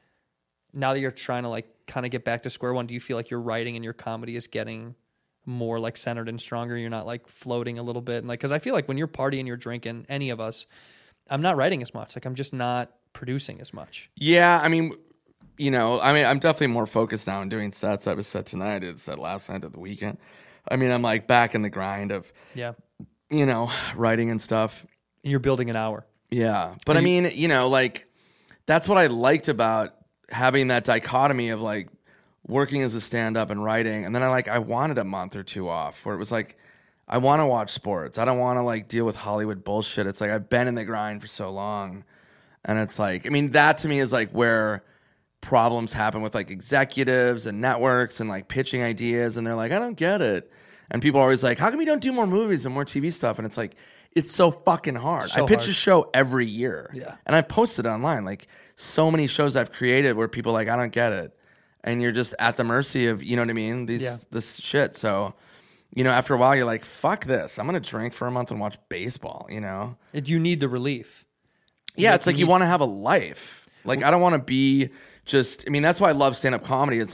trying to like kind of get back to square one. Do you feel like your writing and your comedy is getting more like centered and stronger? You're not like floating a little bit, and like because I feel like when you're partying, you're drinking. Any of us, I'm not writing as much. Like I'm just not producing as much. Yeah, I mean, I'm definitely more focused now on doing sets. I have a set tonight. I did a set last night at the weekend. I mean, I'm like back in the grind of, Yeah, writing and stuff. and you're building an hour. Yeah. But I mean, like that's what I liked about having that dichotomy of like working as a stand-up and writing. And then I wanted a month or two off where it was like, I want to watch sports. I don't want to like deal with Hollywood bullshit. It's like I've been in the grind for so long. And it's like, I mean, that to me is like where problems happen with like executives and networks and like pitching ideas. And they're like, I don't get it. And people are always like, how come you don't do more movies and more TV stuff? And it's like, it's so fucking hard. So I pitch hard. a show every year. Yeah. And I posted online, like so many shows I've created where people are like, I don't get it. And you're just at the mercy of, you know what I mean? This shit. So, after a while you're like, fuck this. I'm going to drink for a month and watch baseball, You need the relief. Yeah, it's like you want to have a life. Like, I don't want to be just, I mean, that's why I love stand-up comedy. It's like,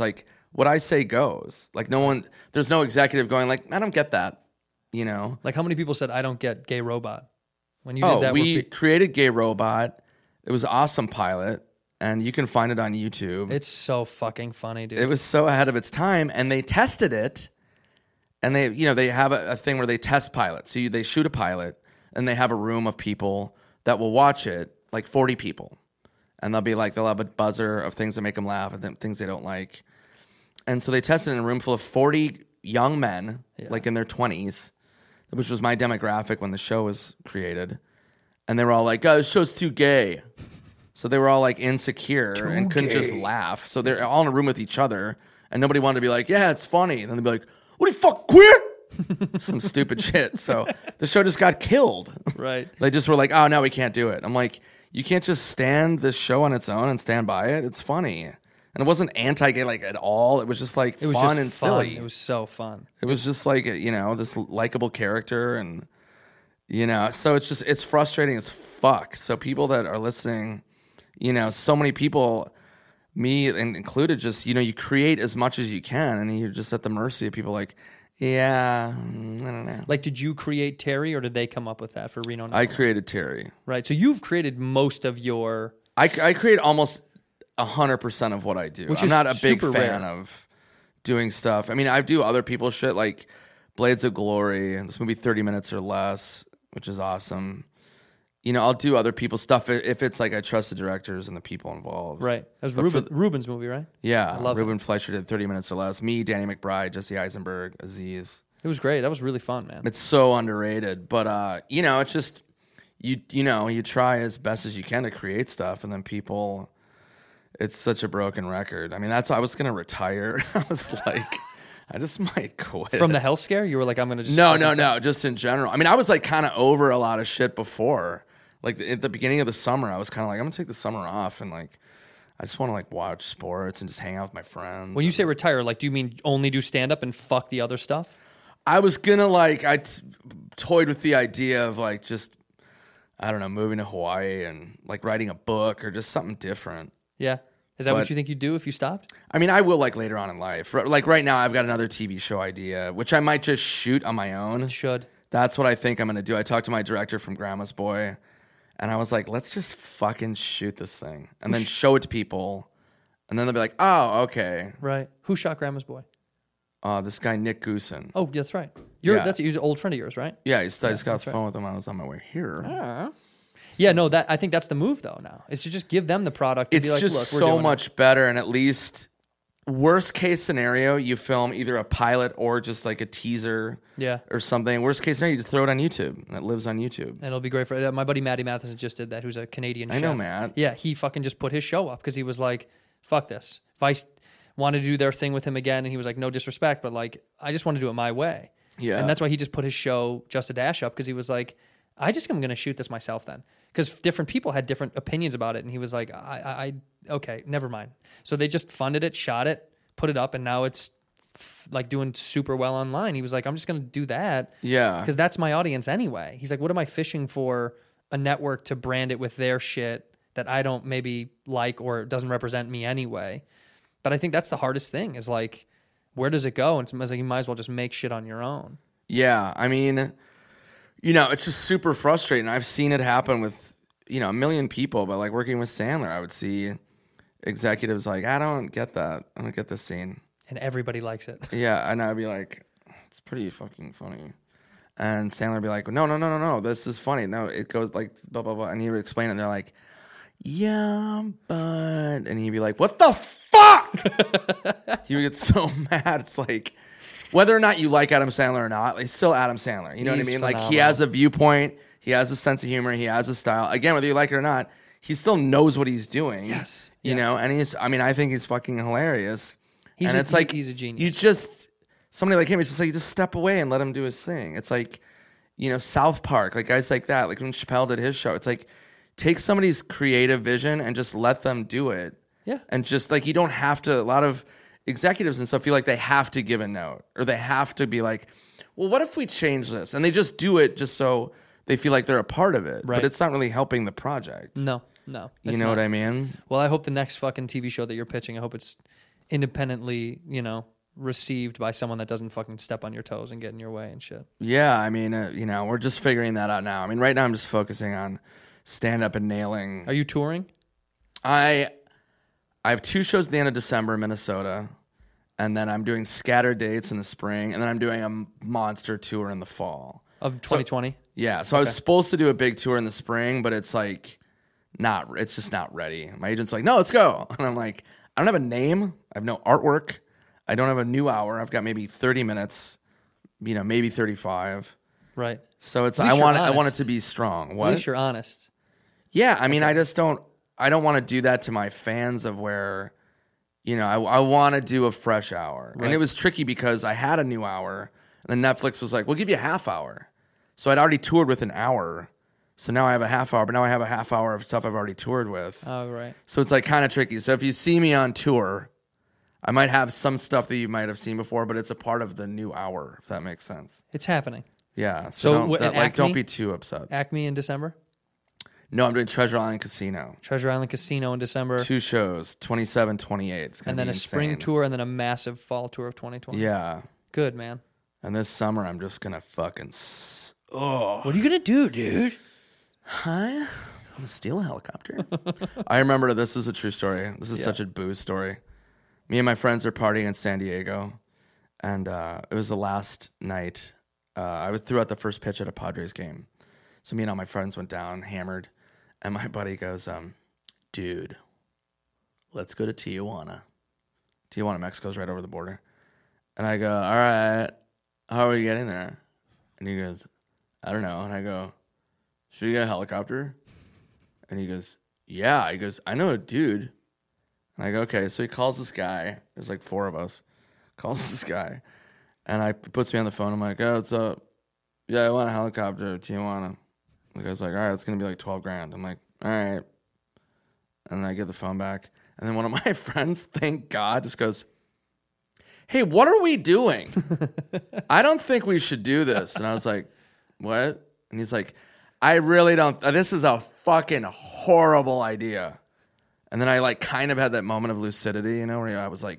what I say goes. Like there's no executive going like, I don't get that, you know? Like how many people said, I don't get Gay Robot? When you did that, we created Gay Robot. It was an awesome pilot, and you can find it on YouTube. It's so fucking funny, dude. It was so ahead of its time, and they tested it, and they have a thing where they test pilots. So they shoot a pilot, and they have a room of people that will watch it, like 40 people. And they'll have a buzzer of things that make them laugh and things they don't like. And so they tested in a room full of 40 young men, like in their 20s, which was my demographic when the show was created. And they were all like, oh, this show's too gay. So they were all like insecure and couldn't just laugh. So they're all in a room with each other, and nobody wanted to be like, yeah, it's funny. And then they'd be like, what are you, fuck queer? Some stupid shit. So the show just got killed. Right. They just were like, oh, no, we can't do it. I'm like, you can't just stand this show on its own and stand by it. It's funny. And it wasn't anti-gay like at all. It was just like fun and silly. It was so fun. It was just like, this likable character, and so it's frustrating as fuck. So people that are listening, so many people, me included, just you create as much as you can, and you're just at the mercy of people like, yeah, I don't know. Like, did you create Terry, or did they come up with that for Reno? I created Terry. Right. So you've created most of your. I create almost 100% of what I do. I'm not a big fan of doing stuff. I mean, I do other people's shit, like Blades of Glory, and this movie 30 minutes or less, which is awesome. I'll do other people's stuff if it's like I trust the directors and the people involved. Right. That was Ruben's movie, right? Yeah. I love Ruben Fleischer did 30 minutes or less. Me, Danny McBride, Jesse Eisenberg, Aziz. It was great. That was really fun, man. It's so underrated. But, it's just, you try as best as you can to create stuff, and then people, it's such a broken record. I mean, I was going to retire. I was like, I just might quit. From the health scare? You were like, I'm going to just... No, just in general. I mean, I was like kind of over a lot of shit before. Like at the beginning of the summer, I was kind of like, I'm going to take the summer off, and like, I just want to like watch sports and just hang out with my friends. When you say retire, like, do you mean only do stand-up and fuck the other stuff? I was going to like, I toyed with the idea of like just, I don't know, moving to Hawaii and like writing a book or just something different. Yeah. Is that what you think you'd do if you stopped? I mean, I will like later on in life. Like right now, I've got another TV show idea, which I might just shoot on my own. Should. That's what I think I'm going to do. I talked to my director from Grandma's Boy, and I was like, let's just fucking shoot this thing and then show it to people. And then they'll be like, oh, okay. Right. Who shot Grandma's Boy? This guy, Nick Goosen. Oh, that's right. That's an old friend of yours, right? Yeah, I just got off the phone with him when I was on my way here. Yeah, no, I think that's the move, though, now. Is to just give them the product. It's be like, just look, so much better, and at least worst case scenario, you film either a pilot or just like a teaser or something. Worst case scenario, you just throw it on YouTube, and it lives on YouTube. And it'll be great for... my buddy Matty Matheson just did that, who's a Canadian chef. I know, Matt. Yeah, he fucking just put his show up because he was like, fuck this. Vice wanted to do their thing with him again, and he was like, no disrespect, but like, I just want to do it my way. Yeah. And that's why he just put his show Just a Dash up, because he was like, I just am going to shoot this myself then. Because different people had different opinions about it, and he was like, okay, never mind. So they just funded it, shot it, put it up, and now it's like doing super well online. He was like, I'm just going to do that. Yeah. Because that's my audience anyway. He's like, what am I fishing for a network to brand it with their shit that I don't maybe like or doesn't represent me anyway? But I think that's the hardest thing is like, where does it go? And it's like, you might as well just make shit on your own. Yeah. I mean, it's just super frustrating. I've seen it happen with, a million people, but like working with Sandler, I would see executives like, I don't get that. I don't get this scene. And everybody likes it. Yeah. And I'd be like, it's pretty fucking funny. And Sandler would be like, no, this is funny. No, it goes like blah, blah, blah. And he would explain it, and they're like, yeah, but... And he'd be like, what the fuck? He would get so mad. It's like, whether or not you like Adam Sandler or not, it's still Adam Sandler. You know what I mean? Phenomenal. Like, he has a viewpoint. He has a sense of humor. He has a style. Again, whether you like it or not, he still knows what he's doing. Yes. You know? And I think he's fucking hilarious. He's a genius. You just... Somebody like him, it's just like, you just step away and let him do his thing. It's like, South Park, like guys like that. Like when Chappelle did his show, it's like, take somebody's creative vision and just let them do it. Yeah. And just like, you don't have to, a lot of executives and stuff feel like they have to give a note or they have to be like, well, what if we change this? And they just do it just so they feel like they're a part of it. Right. But it's not really helping the project. No. You know what I mean? Well, I hope the next fucking TV show that you're pitching, I hope it's independently, received by someone that doesn't fucking step on your toes and get in your way and shit. Yeah, I mean, we're just figuring that out now. I mean, right now I'm just focusing on stand-up and nailing. Are you touring? I have 2 shows at the end of December in Minnesota, and then I'm doing scattered dates in the spring, and then I'm doing a monster tour in the fall. Of 2020? Yeah, so I was supposed to do a big tour in the spring, but it's like it's just not ready. My agent's like, no, let's go. And I'm like, I don't have a name. I have no artwork. I don't have a new hour. I've got maybe 30 minutes, maybe 35. Right. So it's At least I you're want it to be strong. What? At least you're honest. Yeah, I mean, I don't want to do that to my fans of where, I want to do a fresh hour. Right. And it was tricky because I had a new hour, and then Netflix was like, we'll give you a half hour. So I'd already toured with an hour. So now I have a half hour, but now I have a half hour of stuff I've already toured with. Oh, right. So it's like kind of tricky. So if you see me on tour, I might have some stuff that you might have seen before, but it's a part of the new hour, if that makes sense. It's happening. Yeah. So don't be too upset. Acme in December? No, I'm doing Treasure Island Casino. Treasure Island Casino in December. 2 shows, 27, 28. It's gonna and then be a spring insane. tour and then a massive fall tour of 2020. Yeah. Good, man. And this summer, I'm just going to fucking... What are you going to do, dude? Hi? I'm going to steal a helicopter. I remember, this is a true story. This is such a booze story. Me and my friends are partying in San Diego, and it was the last night. I threw out the first pitch at a Padres game. So me and all my friends went down, hammered, and my buddy goes, dude, let's go to Tijuana. Tijuana, Mexico's right over the border. And I go, all right, how are we getting there? And he goes, I don't know. And I go, should we get a helicopter? And he goes, yeah. He goes, I know a dude. And I go, okay. So he calls this guy. There's like 4 of us. Calls this guy. And he puts me on the phone. I'm like, oh, what's up? Yeah, I want a helicopter to Tijuana. The guy's like, all right, it's going to be like $12,000. I'm like, all right. And then I get the phone back. And then one of my friends, thank God, just goes, hey, what are we doing? I don't think we should do this. And I was like, what? And he's like, I really don't. This is a fucking horrible idea. And then I like kind of had that moment of lucidity, where I was like,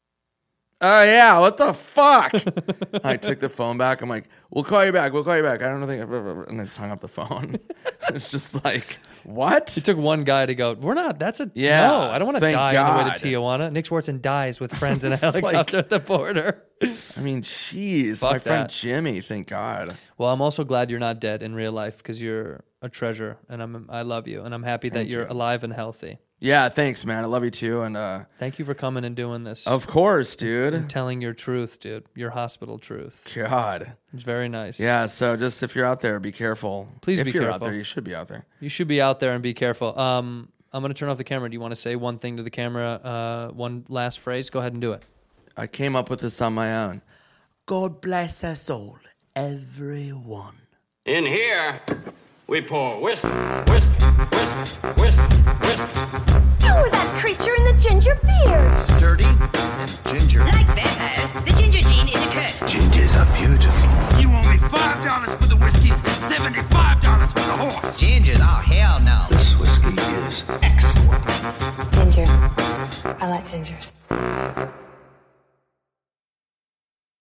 oh, yeah, what the fuck? I took the phone back. I'm like, we'll call you back. I don't think. And I just hung up the phone. It's just like, what? It took one guy to go, no, I don't want to die on the way to Tijuana. Nick Swartzen dies with friends in a helicopter at the border. I mean, jeez. My friend Jimmy, thank God. Well, I'm also glad you're not dead in real life because you're a treasure, and I love you, and I'm happy that you're alive and healthy. Yeah, thanks, man. I love you too, and thank you for coming and doing this. Of course, dude. And telling your truth, dude. Your hospital truth. God, it's very nice. Yeah. So, just if you're out there, be careful. Please be careful. If you're out there, you should be out there. You should be out there and be careful. I'm going to turn off the camera. Do you want to say one thing to the camera? One last phrase. Go ahead and do it. I came up with this on my own. God bless us all, everyone. In here, we pour whisk, whisk, whisk, whisk, whisk. You were that creature in the ginger beard. Sturdy and ginger. Like vampires, the ginger gene is a curse. Gingers are beautiful. You owe me $5 for the whiskey and $75 for the horse. Gingers? Oh, hell no. This whiskey is excellent. Ginger. I like gingers.